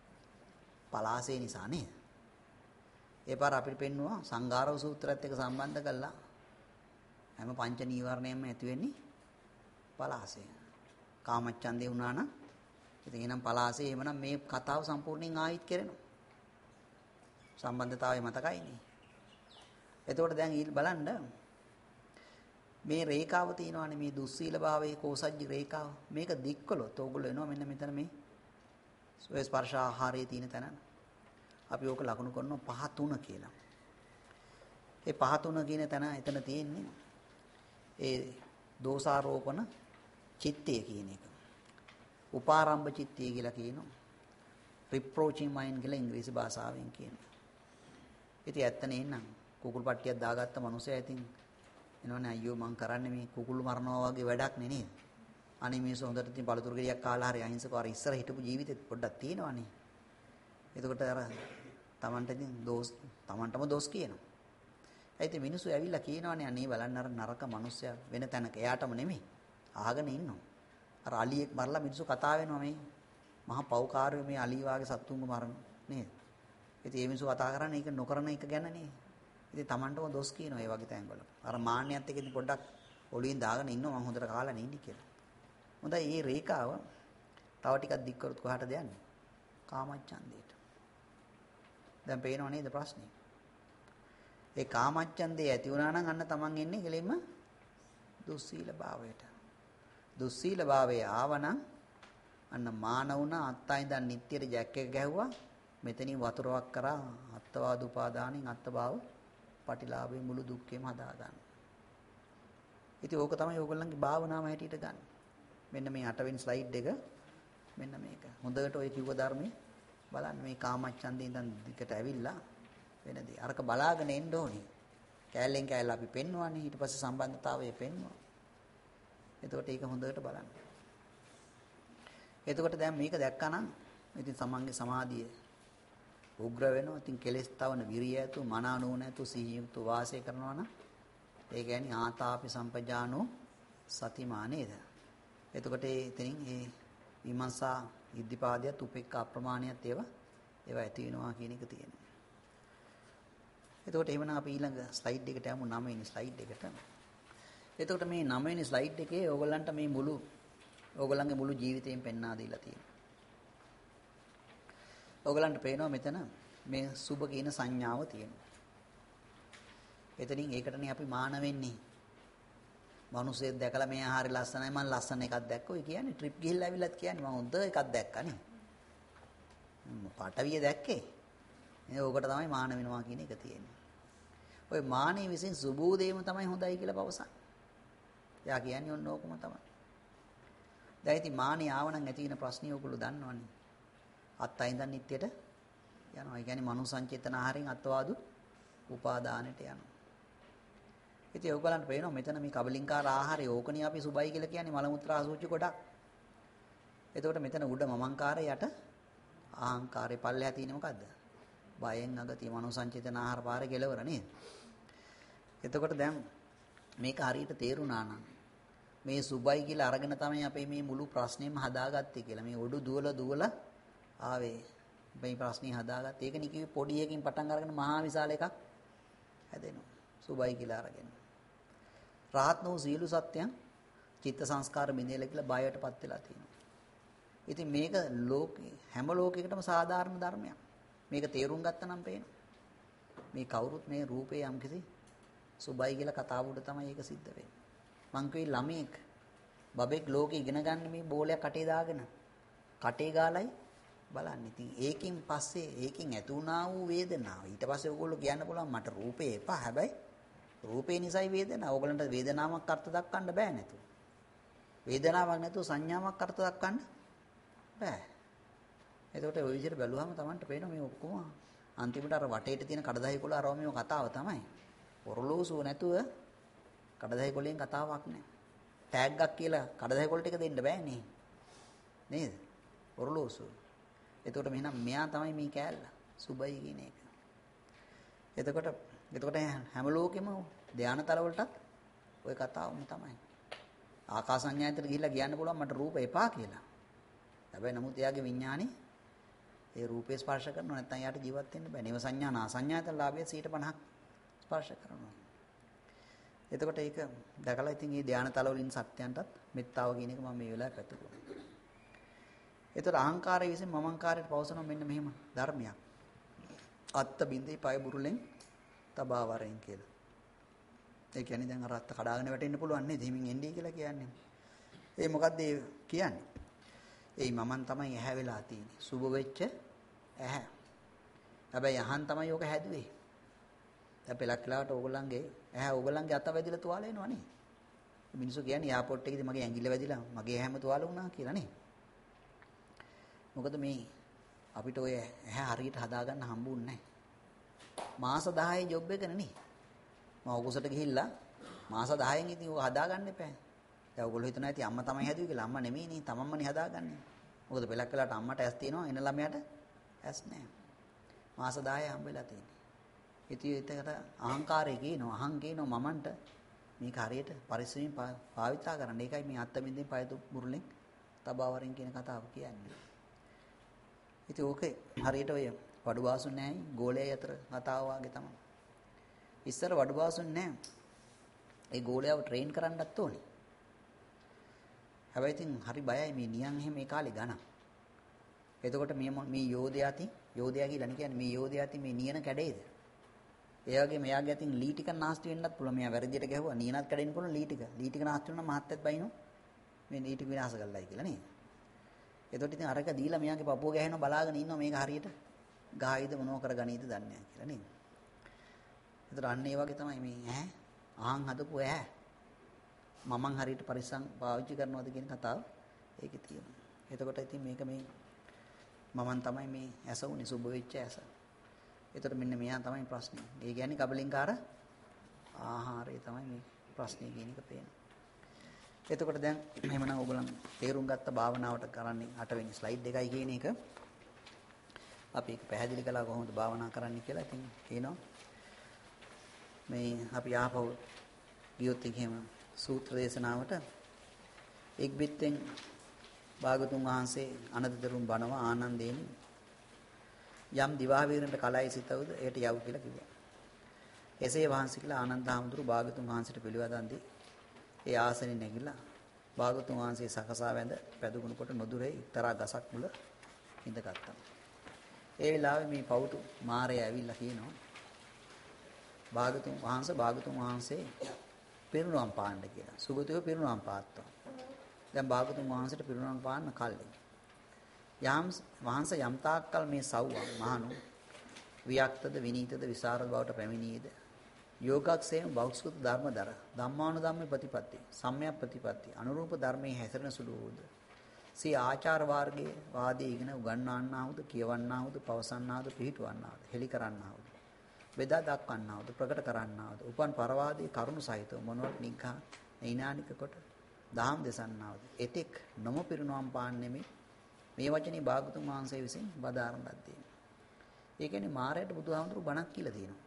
පලාසේ නිසා නේද? ඒ පාර අපිට පෙන්නවා සංඝාරව සූත්‍රයත් එක්ක සම්බන්ධ කළා. හැම පංච නීවරණයම ඇති වෙන්නේ පලාසේ. කාමච්ඡන්දේ වුණා නම් ඉතින් එහෙනම් පලාසේ එහෙමනම් මේ කතාව සම්පූර්ණයෙන් ආයිත් කරනවා. සම්බන්ධතාවය මතකයිනේ. එතකොට දැන් ඊළ බලන්න මේ රේඛාව තියෙනවානේ මේ දුස්සීල භාවයේ කෝසජ්ජ රේඛාව. මේක දික් කළොත් ඕගොල්ලෝ එනවා මෙන්න මෙතන මේ ඔය ස්පර්ශ ආහාරයේ තියෙන තැන. අපි ඕක ලකුණු කරනවා පහ තුන කියලා. ඒ පහ තුන කියන තැන එතන තියෙන්නේ ඒ දෝසාරෝපණ චිත්තය කියන එක. උපාරම්භ චිත්තය කියලා කියනවා. රිප්‍රෝචින් මයින්ඩ් කියලා ඉංග්‍රීසි භාෂාවෙන් කියනවා. ඉතින් ඇත්ත නේනම් කුකුල් පට්ටියක් දාගත්ත මනුස්සයා ඉතින් එනවනේ අයියෝ මං කරන්නේ මේ කුකුළු මරනවා වගේ වැඩක් නේ නේද? අනේ මිනිස්සු හොඳට ඉතින් පළතුරු ගෙඩියක් කාලා හරි අහිංසකව අර ඉස්සර හිටපු ජීවිතෙත් පොඩ්ඩක් තියෙනවනේ. එතකොට අර Tamanට ඉතින් දෝස් Tamanටම දෝස් කියනවා. ඒ ඉතින් මිනිස්සු ඇවිල්ලා කියනවනේ අනේ බලන්න අර නරක මනුස්සයා වෙන තැනක එයාටම නෙමෙයි අහගෙන ඉන්නවා. අර අලියෙක් මරලා මිනිස්සු කතා වෙනවා මේ මහා පව්කාරයෝ මේ අලි වාගේ සත්තුන්ව මරන නේද? ඉතින් මේ මිනිස්සු කතා කරන්නේ ඒක නොකරන එක ගැන නේ. ඉතින් Tamanටම දොස් කියනවා ඒ වගේ තැන්වල. අර මාන්නයත් එක්ක ඉතින් පොඩ්ඩක් ඔළුවෙන් දාගෙන ඉන්නවා මම හොඳට කාලා නෙන්නේ කියලා. හොඳයි මේ රේඛාව තව ටිකක් දික් කරොත් කොහාටද යන්නේ? කාමච්ඡන්දයට. දැන් පේනව නේද ප්‍රශ්නේ? ඒ කාමච්ඡන්දේ ඇති වුණා නම් අන්න Taman එන්නේ කෙලින්ම දුස්සීල භාවයට. දුස්සීල භාවයේ ආවනම් අන්න මාන වුණා අත්තයින්දන් නිට්ටියට ජැක් එක ගැහුවා මෙතනින් වතුරක් කරා අත්තවාද උපාදානින් අත්තභාව පටිලාභේ මුළු දුක්ඛෙම හදා ගන්න. ඉතින් ඕක තමයි ඕගොල්ලන්ගේ භාවනාව හැටියට ගන්න. මෙන්න මේ අටවෙනි ස්ලයිඩ් එක මෙන්න මේක. හොඳට ඔය කිව්ව ධර්මයේ බලන්න මේ කාමච්ඡන්දේ ඉඳන් දිකට ඇවිල්ලා වෙනදී. අරක බලාගෙන එන්න ඕනේ. කෑල්ලෙන් කෑල්ල අපි පෙන්වන්නේ ඊට පස්සේ සම්බන්ධතාවය පෙන්වනවා. එතකොට ඒක හොඳට බලන්න. එතකොට දැන් මේක දැක්කනම් ඉතින් සමන්ගේ සමාධිය උග්‍ර වෙනවා. ඉතින් කෙලෙස් තවන විරිය ඇතු මනානෝන ඇතු සිහියුතු වාසය කරනවා නම් ඒ කියන්නේ ආතාපි සම්පජානෝ සතිමා නේද? එතකොට ඒ එතනින් ඒ විමර්ශා ඉද්ධිපාදයට උපේක්ඛා අප්‍රමාණයත් ඒවා ඒවා ඇති වෙනවා කියන එක තියෙනවා. එතකොට එහෙමනම් අපි ඊළඟ ස්ලයිඩ් එකට යමු නවය වෙනි ස්ලයිඩ් එකට. එතකොට මේ නවය වෙනි ස්ලයිඩ් එකේ ඕගොල්ලන්ට මේ මුළු ඕගොල්ලන්ගේ මුළු ජීවිතේම පෙන්වා දීලා තියෙනවා. ඕගොල්ලන්ට පේනවා මෙතන මේ සුභ කියන සංඥාව තියෙනවා. එතනින් ඒකටනේ අපි මාන වෙන්නේ. මිනිස්සෙක් දැකලා මේ ආහාරය ලස්සනයි මම ලස්සන එකක් දැක්කෝ. ඒ කියන්නේ ට්‍රිප් ගිහිල්ලා ඇවිල්ලාත් කියන්නේ මම හොඳ එකක් දැක්කනේ. පාටවිය දැක්කේ. ඒ ඕකට තමයි මාන වෙනවා කියන එක තියෙන්නේ. ඔය මානෙ විසින් සුබෝදේම තමයි හොඳයි කියලා පවසන්නේ. එයා කියන්නේ ඔන්න ඕකම තමයි. දැන් ඉතින් මානෙ ආවනම් ඇති වෙන ප්‍රශ්නිය ඔයගොල්ලෝ දන්නවනේ. අත්තයින්දන් නිට්ටියට යනවා. ඒ කියන්නේ මනෝ සංචේතන ආහාරයෙන් අත්වාදු උපාදානෙට යනවා. ඉතින් ඔයගලන්ට පේනවා මෙතන මේ කබලින්කාර ආහාරය ඕකනේ අපි සුබයි කියලා කියන්නේ මල මුත්‍රා අසුචි කොටක්. එතකොට මෙතන උඩ මමංකාරය යට ආහංකාරය පල්ලෙහා තියෙන්නේ මොකද්ද? බයෙන් අගතිය මනෝ සංචේතන ආහාර පාරේ කෙලවර නේද? එතකොට දැන් මේක හරියට තේරුණා නම් මේ සුබයි කියලා අරගෙන තමයි අපි මේ මුළු ප්‍රශ්නේම හදාගත්තේ කියලා. මේ ඔඩු දුවල දුවල ආවේ. මේ ප්‍රශ්නේ හදාගත්ත. ඒක නිකි පොඩි එකකින් පටන් අරගෙන මහා විශාල එකක් හැදෙනවා. සුබයි කියලා අරගෙන. රාහත් වූ සීල සත්‍යයන් චිත්ත සංස්කාර බිඳෙල කියලා බයයටපත් වෙලා තියෙනවා. ඉතින් මේක ලෝකේ හැම ලෝකයකටම සාධාරණ ධර්මයක්. මේක තේරුම් ගත්තා නම් පේනවා. මේ කවුරුත් මේ රූපේ යම්කිසි සුබයි කියලා කතාව උඩ තමයි ඒක සිද්ධ වෙන්නේ. මං කිව්වේ ළමෙක් බබෙක් ලෝකේ ඉගෙන ගන්න මේ බෝලයක් කටේ දාගෙන කටේ ගාලයි බලන්න. ඉතින් ඒකෙන් පස්සේ ඒකෙන් ඇති වුණා වූ වේදනාව. ඊට පස්සේ ඕගොල්ලෝ කියන්න පුළුවන් මට රූපේ එපා. හැබැයි රූපේ නිසයි වේදනාව. ඕගලන්ට වේදනාවක් අර්ථ දක්වන්න බෑ නේද? වේදනාවක් නැතුව සංඥාවක් අර්ථ දක්වන්න බෑ. එතකොට ওই විදිහට බැලුවම Tamanට පේනවා මේ ඔක්කොම අන්තිමට අර වටේට තියෙන කඩදාහි කොළ අරව මේ කතාව තමයි. ඔරලෝසුව නැතුව කඩදාහි කොළෙන් කතාවක් නෑ. ටැග්ගක් කියලා කඩදාහි කොළ ටික දෙන්න බෑනේ. නේද? ඔරලෝසුව. එතකොට මෙහෙනම් මෙයා තමයි මේ කෑල්ල සුබයි කියන එක. එතකොට එතකොට හැම ලෝකෙම ධානතල වලටත් ওই කතාවම තමයි. ආකාසඤ්ඤායතට ගිහිල්ලා කියන්න පුළුවන් මට රූප එපා කියලා. හැබැයි නමුත් එයාගේ විඥානේ ඒ රූපේ ස්පර්ශ කරනවා නැත්නම් යාට ජීවත් වෙන්න බෑ. නේව සංඥා නා සංඥායතන ලාභය සියයට පනහක් ස්පර්ශ කරනවා. එතකොට ඒක දැකලා ඉතින් මේ ධානතල වලින් සත්‍යයන්ටත් මෙත්තාව කියන එක මම මේ වෙලාවට පැතුවා. එතකොට අහංකාරය විසින් මමංකාරයට පවසනවා මෙන්න මෙහෙම ධර්මයක්. අත්ත බින්දේ පය බුරුලෙන් තබා වරෙන් කියලා. ඒ කියන්නේ දැන් අර අත්ත කඩාගෙන වැටෙන්න පුළුවන් නේද? හිමින් එන්නේ කියලා කියන්නේ. ඒ මොකද්ද ඒ කියන්නේ? ඒ මමන් තමයි ඇහැ වෙලා තියෙන්නේ. සුබ වෙච්ච ඇහැ. හැබැයි අහන් තමයි ඕක හැදුවේ. දැන් පෙලක් වෙලාවට ඕගොල්ලන්ගේ ඇහැ ඕගොල්ලන්ගේ අත වැදිලා තුවාල වෙනවා නේ. මිනිස්සු කියන්නේ එයාපෝට් එකේදී මගේ ඇඟිල්ල වැදිලා මගේ ඇහැම තුවාල වුණා කියලා නේ. මොකද මේ අපිට ඔය ඇහැ හරියට හදාගන්න හම්බුන්නේ නැහැ. මාස දහයේ ජොබ් එක නේ. මම ඔගොසට ගිහිල්ලා මාස දහයෙන් ඉතින් ඔය හදාගන්න එපා. දැන් ඔයගොල්ලෝ හිතනවා ඇති අම්මා තමයි හැදුවේ කියලා. අම්මා නෙමෙයිනේ තමන්මනේ හදාගන්නේ. මොකද පෙලක් වෙලාවට අම්මට ඇස් තියෙනවා එන ළමයාට ඇස් නැහැ. මාස දහය හම්බෙලා තියෙන්නේ. ඉතින් ඒකට අහංකාරය කියනවා අහං කියනවා මමන්ට මේක හරියට පරිස්සමෙන් පාවිච්චි කරන්න. ඒකයි මේ අත්ත බින්දෙන් පය බුරුලෙන් තබා වරෙන් කියන කතාව කියන්නේ. ඉතින් ඕකේ හරියට ඔය වඩු බාසුන් නැහැයි ගෝලයේ අතර කතාව වගේ තමයි. ඉස්සර වඩු බාසුන් නැහැ. ඒ ගෝලයාව ට්‍රේන් කරන්නත් ඕනේ. හැබැයි ඉතින් හරි බයයි මේ නියන් එහෙම මේ කාලේ ගණන්. එතකොට මේ මේ යෝධයාති යෝධයා කියලා කියන්නේ මේ යෝධයාති මේ නියන කැඩේද? ඒ වගේ මෙයාගේ අතින් ලී ටික නාස්ති වෙන්නත් පුළුවන්. මෙයා වැරදියට ගැහුවා නියනත් කැඩෙන්න පුළුවන් ලී ටික. ලී ටික නාස්ති වුණා මහත්යත් බයිනෝ මේ ලී ටික විනාශ කළායි කියලා නේද? එතකොට ඉතින් අරක දීලා මෙයාගේ පපුව ගහනවා බලාගෙන ඉන්නවා මේක හරියට ගහයිද මොනව කරගනීද දන්නේ නැහැ කියලා නේද? ඒතර අන්න ඒ වගේ තමයි මේ ඈ ආන් හදපු ඈ මමන් හරියට පරිස්සම් පාවිච්චි කරනවද කියන කතාව ඒකේ තියෙනවා. එතකොට ඉතින් මේක මේ මමන් තමයි මේ ඇස උනේ සුබ වෙච්ච ඇස. එතකොට මෙන්න මෙයා තමයි ප්‍රශ්නේ. ඒ කියන්නේ කබලින්කාර ආහාරය තමයි මේ ප්‍රශ්නේ කියන එක පේනවා. එතකොට දැන් එහෙමනම් ඕගොල්ලන් තේරුම් ගත්ත භාවනාවට කරන්නේ අට වෙනි ස්ලයිඩ් එකයි කියන එක. අපි ඒක පැහැදිලි කළා කොහොමද භාවනා කරන්න කියලා. ඉතින් කියනවා මේ අපි ආපහු ගියොත් එහෙම සූත්‍ර දේශනාවට එක් බිත්තෙන් භාගතුන් වහන්සේ අනදදරුන් බණව ආනන්දේනි යම් දිවා වීරන්ට කලයි සිතවද එයට යව් කියලා කිව්වා. එසේ වහන්සේ කියලා ආනන්ද හාමුදුරු භාගතුන් වහන්සේට පිළිවදන් දී ඒ ආසනෙ නැගිලා භාගතුන් වහන්සේ සකසා වැඳ පැදුගුණ කොට නොදුරේ එක්තරා ගසක් මුල ඉඳගත්තා. ඒ වෙලාවේ මේ පවුටු මාරය ඇවිල්ලා කියනවා භාගතුන් වහන්සේ භාගතුන් වහන්සේ පිරුණම් පාන්න කියලා. සුගතයෝ පිරුණම් පාත්තා. දැන් භාගතුන් වහන්සේට පිරුණම් පාන්න කල්ලි. යම් වහන්සේ යම් තාක්කල් මේ සව්වා මහණු වික්තද විනීතද විසරද බවට පැමිණියේද යෝගක්ෂේම බෞද්ධ ධර්මදර ධම්මානුධම්ම ප්‍රතිපatti සම්‍යක් ප්‍රතිපatti අනුරූප ධර්මයේ හැසිරෙන සුළු වූද සී ආචාර වර්ගයේ වාදී ඉගෙන උගන්වන්නාවුද කියවන්නාවුද පවසන්නාවුද පිළිටවන්නාවුද හෙලි කරන්නාවුද වේදා දක්වන්නාවුද ප්‍රකට කරන්නාවුද උපන් පරවාදී කරුණු සහිතව මොනවත් නිග්ඝා නෛනානික කොට දහම් දෙසන්නාවුද එතෙක් නොම පිරුණම් පාන්නෙමි මේ වචනේ භාගතුන් වහන්සේ විසින් බදාරන ලද්දේ. ඒ කියන්නේ මාරයට බුදුහාමුදුරු බණක් කියලා තියෙනවා.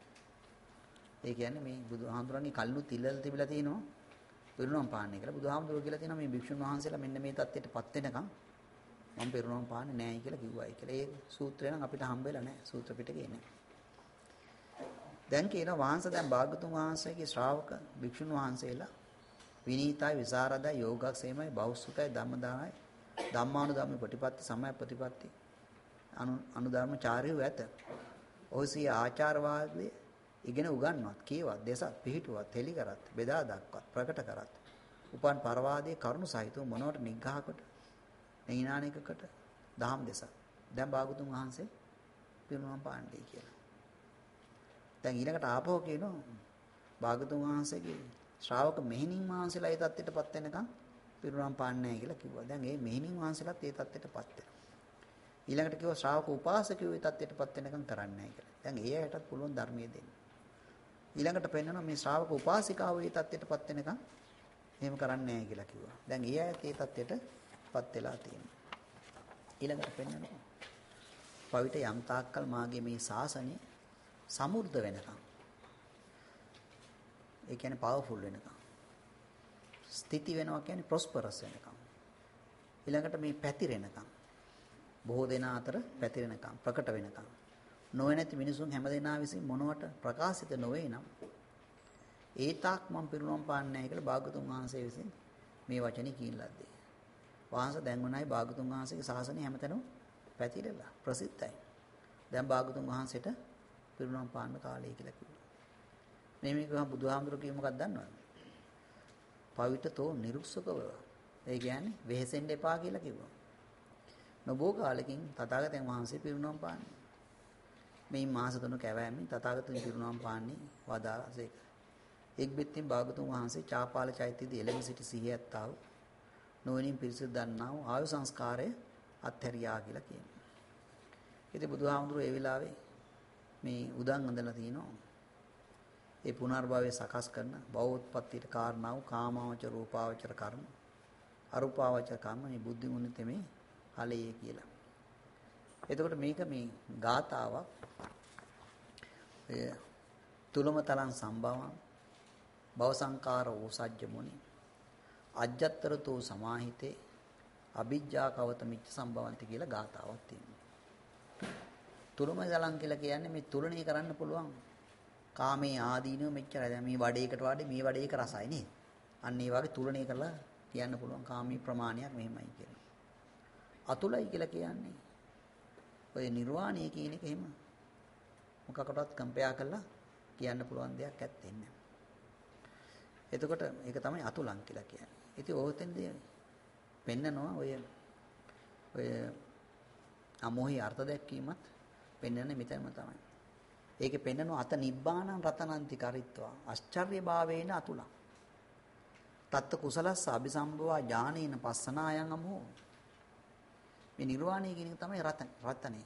ඒ කියන්නේ මේ බුදුහාමුදුරන්ගේ කල්ලු තිල්ලල තිබිලා තියෙනවා පිරුණම් පාන්නේ කියලා. බුදුහාමුදුරු කියලා තියෙනවා මේ භික්ෂුන් වහන්සේලා මෙන්න මේ தත්ත්වයටපත් වෙනකම් මම පිරුණම් පාන්නේ නැහැ කියලා කිව්වයි කියලා. ඒ සූත්‍රය නම් අපිට හම්බෙලා නැහැ. සූත්‍ර පිටකේ නැහැ. දැන් කියනවා වහන්සේ දැන් භාගතුන් වහන්සේගේ ශ්‍රාවක භික්ෂුන් වහන්සේලා විනීතයි විසරදයි යෝගක්ෂේමයි බෞද්ධයි ධම්මදානයි ධම්මානුධම්ම ප්‍රතිපatti සම්‍යක් ප්‍රතිපatti අනු අනුධර්මචාරියෝ ඇත. ඔහුසිය ආචාර වාග්යේ ඉගෙන උගන්වත් කියවත් දේශත් පිහිටුවත් හෙලි කරත් බෙදා දක්වත් ප්‍රකට කරත් උපන් පරවාදී කරුණු සහිතව මොනවට නිග්ඝහකට නෛනානිකකට දහම් දේශ. දැන් භාගතුන් වහන්සේ පිරුණම් පාණ්ඩේ කියලා. දැන් ඊළඟට ආපහු කියනවා භාගතුන් වහන්සේගේ ශ්‍රාවක මෙහෙණින් වහන්සේලා ඒ தත්ත්වයටපත් වෙනකම් පිරුණම් පාන්නේ නැහැ කියලා කිව්වා. දැන් මේ මෙහෙණින් වහන්සේලාත් ඒ தත්ත්වයටපත් වෙනවා. ඊළඟට කිව්වා ශ්‍රාවක උපාසකයෝ ඒ தත්ත්වයටපත් වෙනකම් කරන්නේ නැහැ කියලා. දැන් ඒ ඇයටත් පුළුවන් ධර්මයේ දෙන්න. ඊළඟට පෙන්වනවා මේ ශ්‍රාවක උපාසිකාවෝ ඒ தත්ත්වයටපත් වෙනකම් එහෙම කරන්නේ නැහැ කියලා කිව්වා. දැන් ඒ ඇයත් ඒ தත්ත්වයටපත් වෙලා තියෙනවා. ඊළඟට පෙන්වනවා පවිත යම් තාක්කල් මාගේ මේ ශාසනය සමෘද්ධ වෙනකම්. ඒ කියන්නේ පවර්ෆුල් වෙනකම්. ස්ථಿತಿ වෙනවා කියන්නේ ප්‍රොස්පරස් වෙනකම්. ඊළඟට මේ පැතිරෙනකම්. බොහෝ දෙනා අතර පැතිරෙනකම් ප්‍රකට වෙනකම්. නොවේ නැති මිනිසුන් හැමදෙනා විසින් මොනවට ප්‍රකාශිත නොවේ නම් ඒ තාක් මම පිරුණම් පාන්නේ නැහැ කියලා භාගතුන් වහන්සේ විසින් මේ වචනේ කීලද්දී. වහන්සේ දැන් වුණයි භාගතුන් වහන්සේගේ ශාසනය හැමතැනම පැතිරෙලා ප්‍රසිද්ධයි. දැන් භාගතුන් වහන්සේට පිරුණම් පාන්න කාලය කියලා කිව්වා. මේ මේක බුදුහාමුදුරුවෝ කිව්ව මොකක්ද දන්නවද? පවිතතෝ නිරුක්සකව. ඒ කියන්නේ වෙහෙසෙන්න එපා කියලා කිව්වා. නොබෝ කාලෙකින් තථාගතයන් වහන්සේ පිරුණම් පාන්නේ. මේ මාස තුන කැවෑමෙන් තථාගතයන් පිරුණම් පාන්නේ වදාසේක. එක් බෙත්තෙන් භාගතුන් වහන්සේ චාපාල චෛත්‍යයේදී එළඹ සිටි සිහියත්තා වූ නොවනින් පිරිසිදු දන්නා වූ ආයු සංස්කාරය අත්හැරියා කියලා කියනවා. ඉතින් බුදුහාමුදුරුවෝ ඒ වෙලාවේ මේ උදන් අඳලා තිනවා. ඒ පුනර්භවයේ සකස් කරන බෞද්ධපත්තියට කාරණා වූ කාමාවචර රූපාවචර කර්ම අරූපාවචර කර්ම මේ බුද්ධි මුනිතේ මේ ඵලයේ කියලා. එතකොට මේක මේ ගාතාවක් එය තුලමතලං සම්භවං භව සංකාර ඕසජ්ජ මුනි අජ්ජත්තරතෝ සමාහිතේ අ비ජ්ජා කවත මිච්ඡ සම්භවಂತಿ කියලා ගාතාවක් තියෙනවා. තුලමතලං කියලා කියන්නේ මේ තුලණය කරන්න පුළුවන් කාමයේ ආදීනව මෙච්චරයි. දැන් මේ වඩේකට වඩේ මේ වඩේක රසයි නේද? අන්න ඒ වගේ තුලණය කරලා කියන්න පුළුවන් කාමී ප්‍රමාණයක් මෙහෙමයි කියලා. අතුලයි කියලා කියන්නේ ඔය නිර්වාණය කියන එක එහෙම මොකකටවත් කම්පෙයා කරලා කියන්න පුළුවන් දෙයක් ඇත්තේ නැහැ. එතකොට ඒක තමයි අතුලං කියලා කියන්නේ. ඉතින් ඕතෙන්දී පෙන්නනවා ඔය ඔය අමෝහි අර්ථ දැක්වීමත් පෙන්වන්නේ මෙතනම තමයි. ඒකේ පෙන්නන අත නිබ්බානං රතනන්ති කරිත්වා ආශ්චර්ය භාවේන අතුලං. තත්ත කුසලස්ස අபிසම්භවා ඥානේන පස්සනායන් අමෝ. මේ නිර්වාණය කියන එක තමයි රතන රතනේ.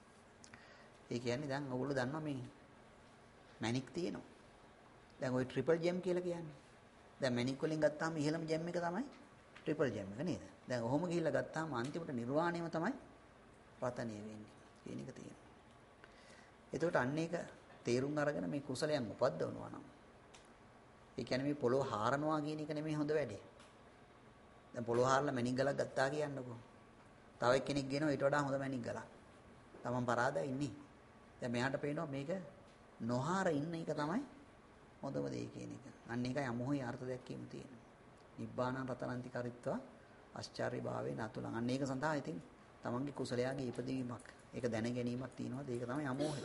ඒ කියන්නේ දැන් ඔයගොල්ලෝ දන්නවා මේ මැණික් තියෙනවා. දැන් ওই ට්‍රිපල් ජෙම් කියලා කියන්නේ. දැන් මැණික් වලින් ගත්තාම ඉහළම ජෙම් එක තමයි ට්‍රිපල් ජෙම් එක නේද? දැන් ඔහොම ගිහිල්ලා ගත්තාම අන්තිමට නිර්වාණයම තමයි රතනේ වෙන්නේ. කියන එක තියෙනවා. එතකොට අන්න ඒක තේරුම් අරගෙන මේ කුසලයන් උපද්දවනවා නම් ඒ කියන්නේ මේ පොළොව හාරනවා කියන එක නෙමෙයි හොඳ වැඩේ. දැන් පොළොව හාරලා මැණික් ගලක් ගත්තා කියන්නකෝ. තව එක්කෙනෙක් ගෙනවා ඊට වඩා හොඳ මැණික් ගලක්. තමන් පරාදයි ඉන්නේ. දැන් මෙයාට පේනවා මේක නොහාර ඉන්න එක තමයි හොඳම දේ කියන එක. අන්න ඒකයි අමෝහයේ අර්ථ දැක්වීම තියෙන්නේ. නිබ්බානං රතනන්ති කරිත්වා ආශ්චර්ය භාවේ නතුලං. අන්න ඒක සඳහා ඉතින් තමන්ගේ කුසලයාගේ ඉපදීමක් ඒක දැන ගැනීමක් තියෙනවා. ඒක තමයි අමෝහය.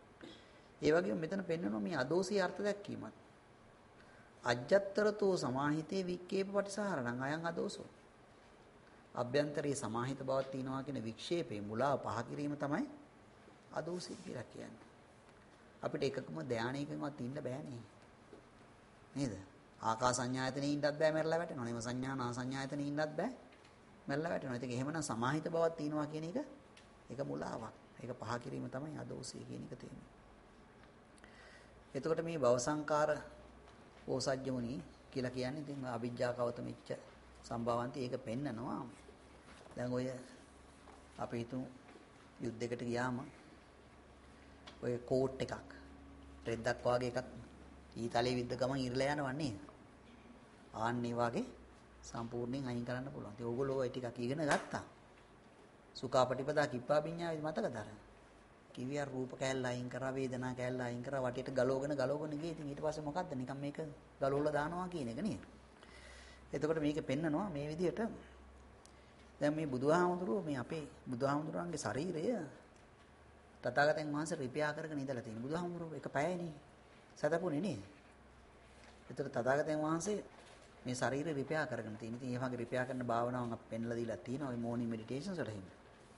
ඒ වගේම මෙතන පෙන්වනවා මේ අදෝසී අර්ථ දැක්වීමත්. අජ්ජත්තරතෝ සමාහිතේ වික්කේප පටිසහරණං අයං අදෝසෝ. අභ්‍යන්තරයේ සමාහිත බවක් තියෙනවා කියන වික්ෂේපේ මුලාව පහ කිරීම තමයි අදෝසී කියලා කියන්නේ. අපිට එකකම ධානයකින්වත් ඉන්න බෑනේ. නේද? ආකාස සංඥායතනෙ ඉන්නත් බෑ මැරලා වැටෙනවා. නෙම සංඥා නා සංඥායතනෙ ඉන්නත් බෑ මැරලා වැටෙනවා. ඉතින් එහෙමනම් සමාහිත බවක් තියෙනවා කියන එක ඒක මුලාවක්. ඒක පහ කිරීම තමයි අදෝසී කියන එක තියෙන්නේ. එතකොට මේ භව සංකාර ඕසජ්ජමුනි කියලා කියන්නේ ඉතින් අවිජ්ජා කවතමිච්ච සම්භවන්ති ඒක පෙන්නනවා. දැන් ඔය අපි හිතමු යුද්ධයකට ගියාම ඔය කෝට් එකක් රෙද්දක් වගේ එකක් ඊතලයේ විද්ද ගමන් ඉරලා යනවන්නේ. ආන්නේ වගේ සම්පූර්ණයෙන් අයින් කරන්න පුළුවන්. ඉතින් ඕගොල්ලෝ ඔය ටිකක් ඉගෙන ගත්තා. සුඛාපටිපදා කිප්පා විඤ්ඤාය මතකද අර? කිවියar රූප කැලලා අයින් කරා වේදනා කැලලා අයින් කරා වටේට ගලවගෙන ගලවගෙන ගියේ. ඉතින් ඊට පස්සේ මොකද්ද? නිකන් මේක ගලවලා දානවා කියන එක නේද? එතකොට මේක පෙන්නනවා මේ විදිහට. දැන් මේ බුදුහාමුදුරුවෝ මේ අපේ බුදුහාමුදුරන්ගේ ශරීරය තථාගතයන් වහන්සේ රිපෙයා කරගෙන ඉඳලා තියෙන. බුදුහාමුදුරුවෝ එක පැයනේ සතපුනේ නේද? ඒතර තථාගතයන් වහන්සේ මේ ශරීරය රිපෙයා කරගෙන තියෙන. ඉතින් ඒ වගේ රිපෙයා කරන භාවනාවන් අපි පෙන්ලා දීලා තියෙනවා. ওই මෝර්නින් මෙඩිටේෂන්ස් වල එහෙම.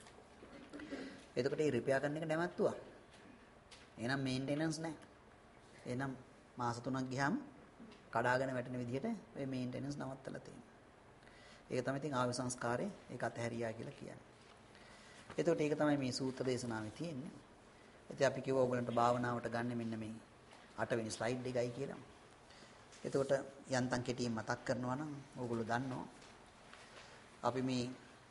එතකොට මේ රිපෙයා කරන එක නැවැත්තුවා. එහෙනම් මේන්ටෙනන්ස් නැහැ. එහෙනම් මාස තුනක් ගියාම කඩාගෙන වැටෙන විදිහට මේ මේන්ටෙනන්ස් නවත්තලා තියෙනවා. ඒක තමයි ඉතින් ආව සංස්කාරේ ඒක අතහැරියා කියලා කියන්නේ. එතකොට ඒක තමයි මේ සූත්‍ර දේශනාවේ තියෙන්නේ. ඉතින් අපි කිව්වා ඔයගලන්ට භාවනාවට ගන්න මෙන්න මේ අට වෙනි ස්ලයිඩ් එකයි කියලා. එතකොට යන්තම් කෙටියෙන් මතක් කරනවා නම් ඕගොල්ලෝ දන්නවා. අපි මේ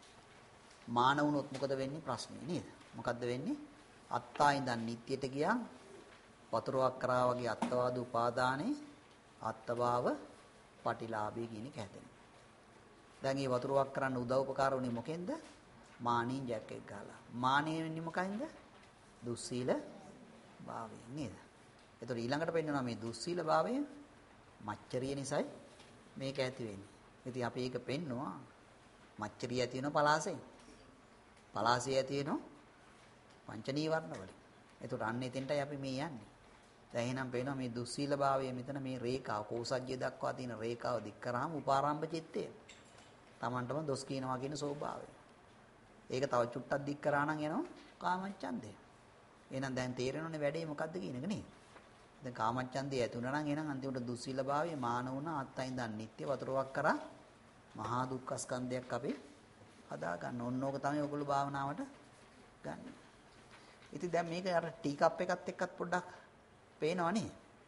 මාන වුණොත් මොකද වෙන්නේ ප්‍රශ්නේ නේද? මොකද්ද වෙන්නේ? අත්තා ඉඳන් නිට්ටියට ගියා වතුරක් කරා වගේ අත්වාද උපාදානේ අත්වාව පටිලාභය කියන එක හැදෙනවා. දැන් මේ වතුරක් කරන්න උදව් උපකාර වුණේ මොකෙන්ද? මානින් ජැක් එක ගහලා. මානෙ වෙන්නේ මොකයින්ද? දුස්සීල භාවයෙන් නේද? ඒතකොට ඊළඟට පෙන්නනවා මේ දුස්සීල භාවය මච්චරිය නිසායි මේක ඇති වෙන්නේ. ඉතින් අපි ඒක පෙන්නවා මච්චරිය ඇති වෙන පලාසෙන්. පලාසිය ඇති වෙන පංච නීවරණ වලින්. ඒතකොට අන්න එතෙන්ටයි අපි මේ යන්නේ. දැන් එහෙනම් පේනවා මේ දුස්සීල භාවය මෙතන මේ රේඛාව කෝසජ්‍ය දක්වා තියෙන රේඛාව දික් කරාම උපාරම්භ චිත්තය. Tamanටම දොස් කියනවා කියන ස්වභාවය. ඒක තව චුට්ටක් දික් කරා නම් එනවා කාමච්ඡන්දය. එහෙනම් දැන් තේරෙනවනේ වැඩේ මොකද්ද කියන එක නේ. දැන් කාමච්ඡන්දය ඇති වුණා නම් එහෙනම් අන්තිමට දුස්සීල භාවය මාන වුණා අත්තයින් දන් නිත්‍ය වතුරක් කරා මහා දුක්ඛ ස්කන්ධයක් අපි හදා ගන්න. ඕනෝක තමයි ඔයගොල්ලෝ භාවනාවට ගන්න. ඉතින් දැන් මේක අර ටී කප් එකත් එක්කත් පොඩ්ඩක් පේනවනේ.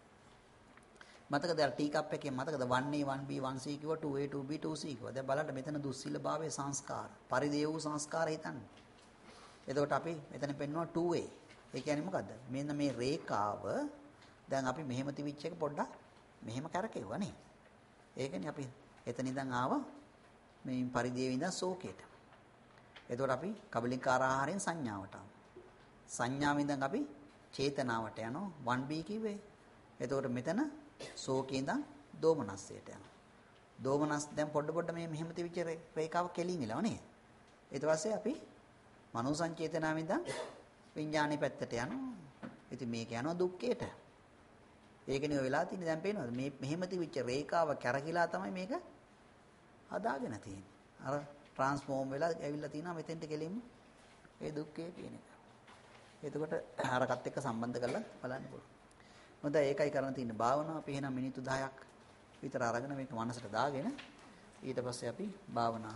මතකද අර ටී කප් එකේ මතකද one A one B one C කිව්වා two A two B two C කිව්වා. දැන් බලන්න මෙතන දුස්සීල භාවයේ සංස්කාර පරිදේව වූ සංස්කාර හිතන්න. එතකොට අපි මෙතන පෙන්වනවා two A. ඒ කියන්නේ මොකද්ද? මෙන්න මේ රේඛාව දැන් අපි මෙහෙම තිවිච් එක පොඩ්ඩක් මෙහෙම කරකෙව්වා නේ. ඒකනේ අපි එතන ඉඳන් ආවා මේ පරිදේව ඉඳන් ශෝකයට. එතකොට අපි කබලින්කාර ආහාරයෙන් සංඥාවට ආවා. සංඥාවෙන් ඉඳන් අපි චේතනාවට යනවා one B කිව්වේ. එතකොට මෙතන ශෝකේ ඉඳන් දෝමනස්සයට යනවා. දෝමනස් දැන් පොඩ පොඩ මේ මෙහෙම තිවිච්ච රේඛාව කෙලින් ඉලව නේ. ඊට පස්සේ අපි මනෝ සංචේතනාවෙන් ඉඳන් විඥානේ පැත්තට යනවා. ඉතින් මේක යනවා දුක්ඛයට. ඒකනේ ඔය වෙලා තියෙන්නේ දැන් පේනවද? මේ මෙහෙම තිවිච්ච රේඛාව කැරකිලා තමයි මේක හදාගෙන තියෙන්නේ. අර ට්‍රාන්ස්ෆෝම් වෙලා ඇවිල්ලා තිනවා මෙතෙන්ට කෙලින්ම ඒ දුක්ඛය කියන එක. එතකොට අරකට එක්ක සම්බන්ධ කරලා බලන්න පුළුවන්. හොඳයි ඒකයි කරන්න තියෙන්නේ. භාවනාව අපි එහෙනම් මිනිත්තු දහයක් විතර අරගෙන මේක මනසට දාගෙන ඊට පස්සේ අපි භාවනා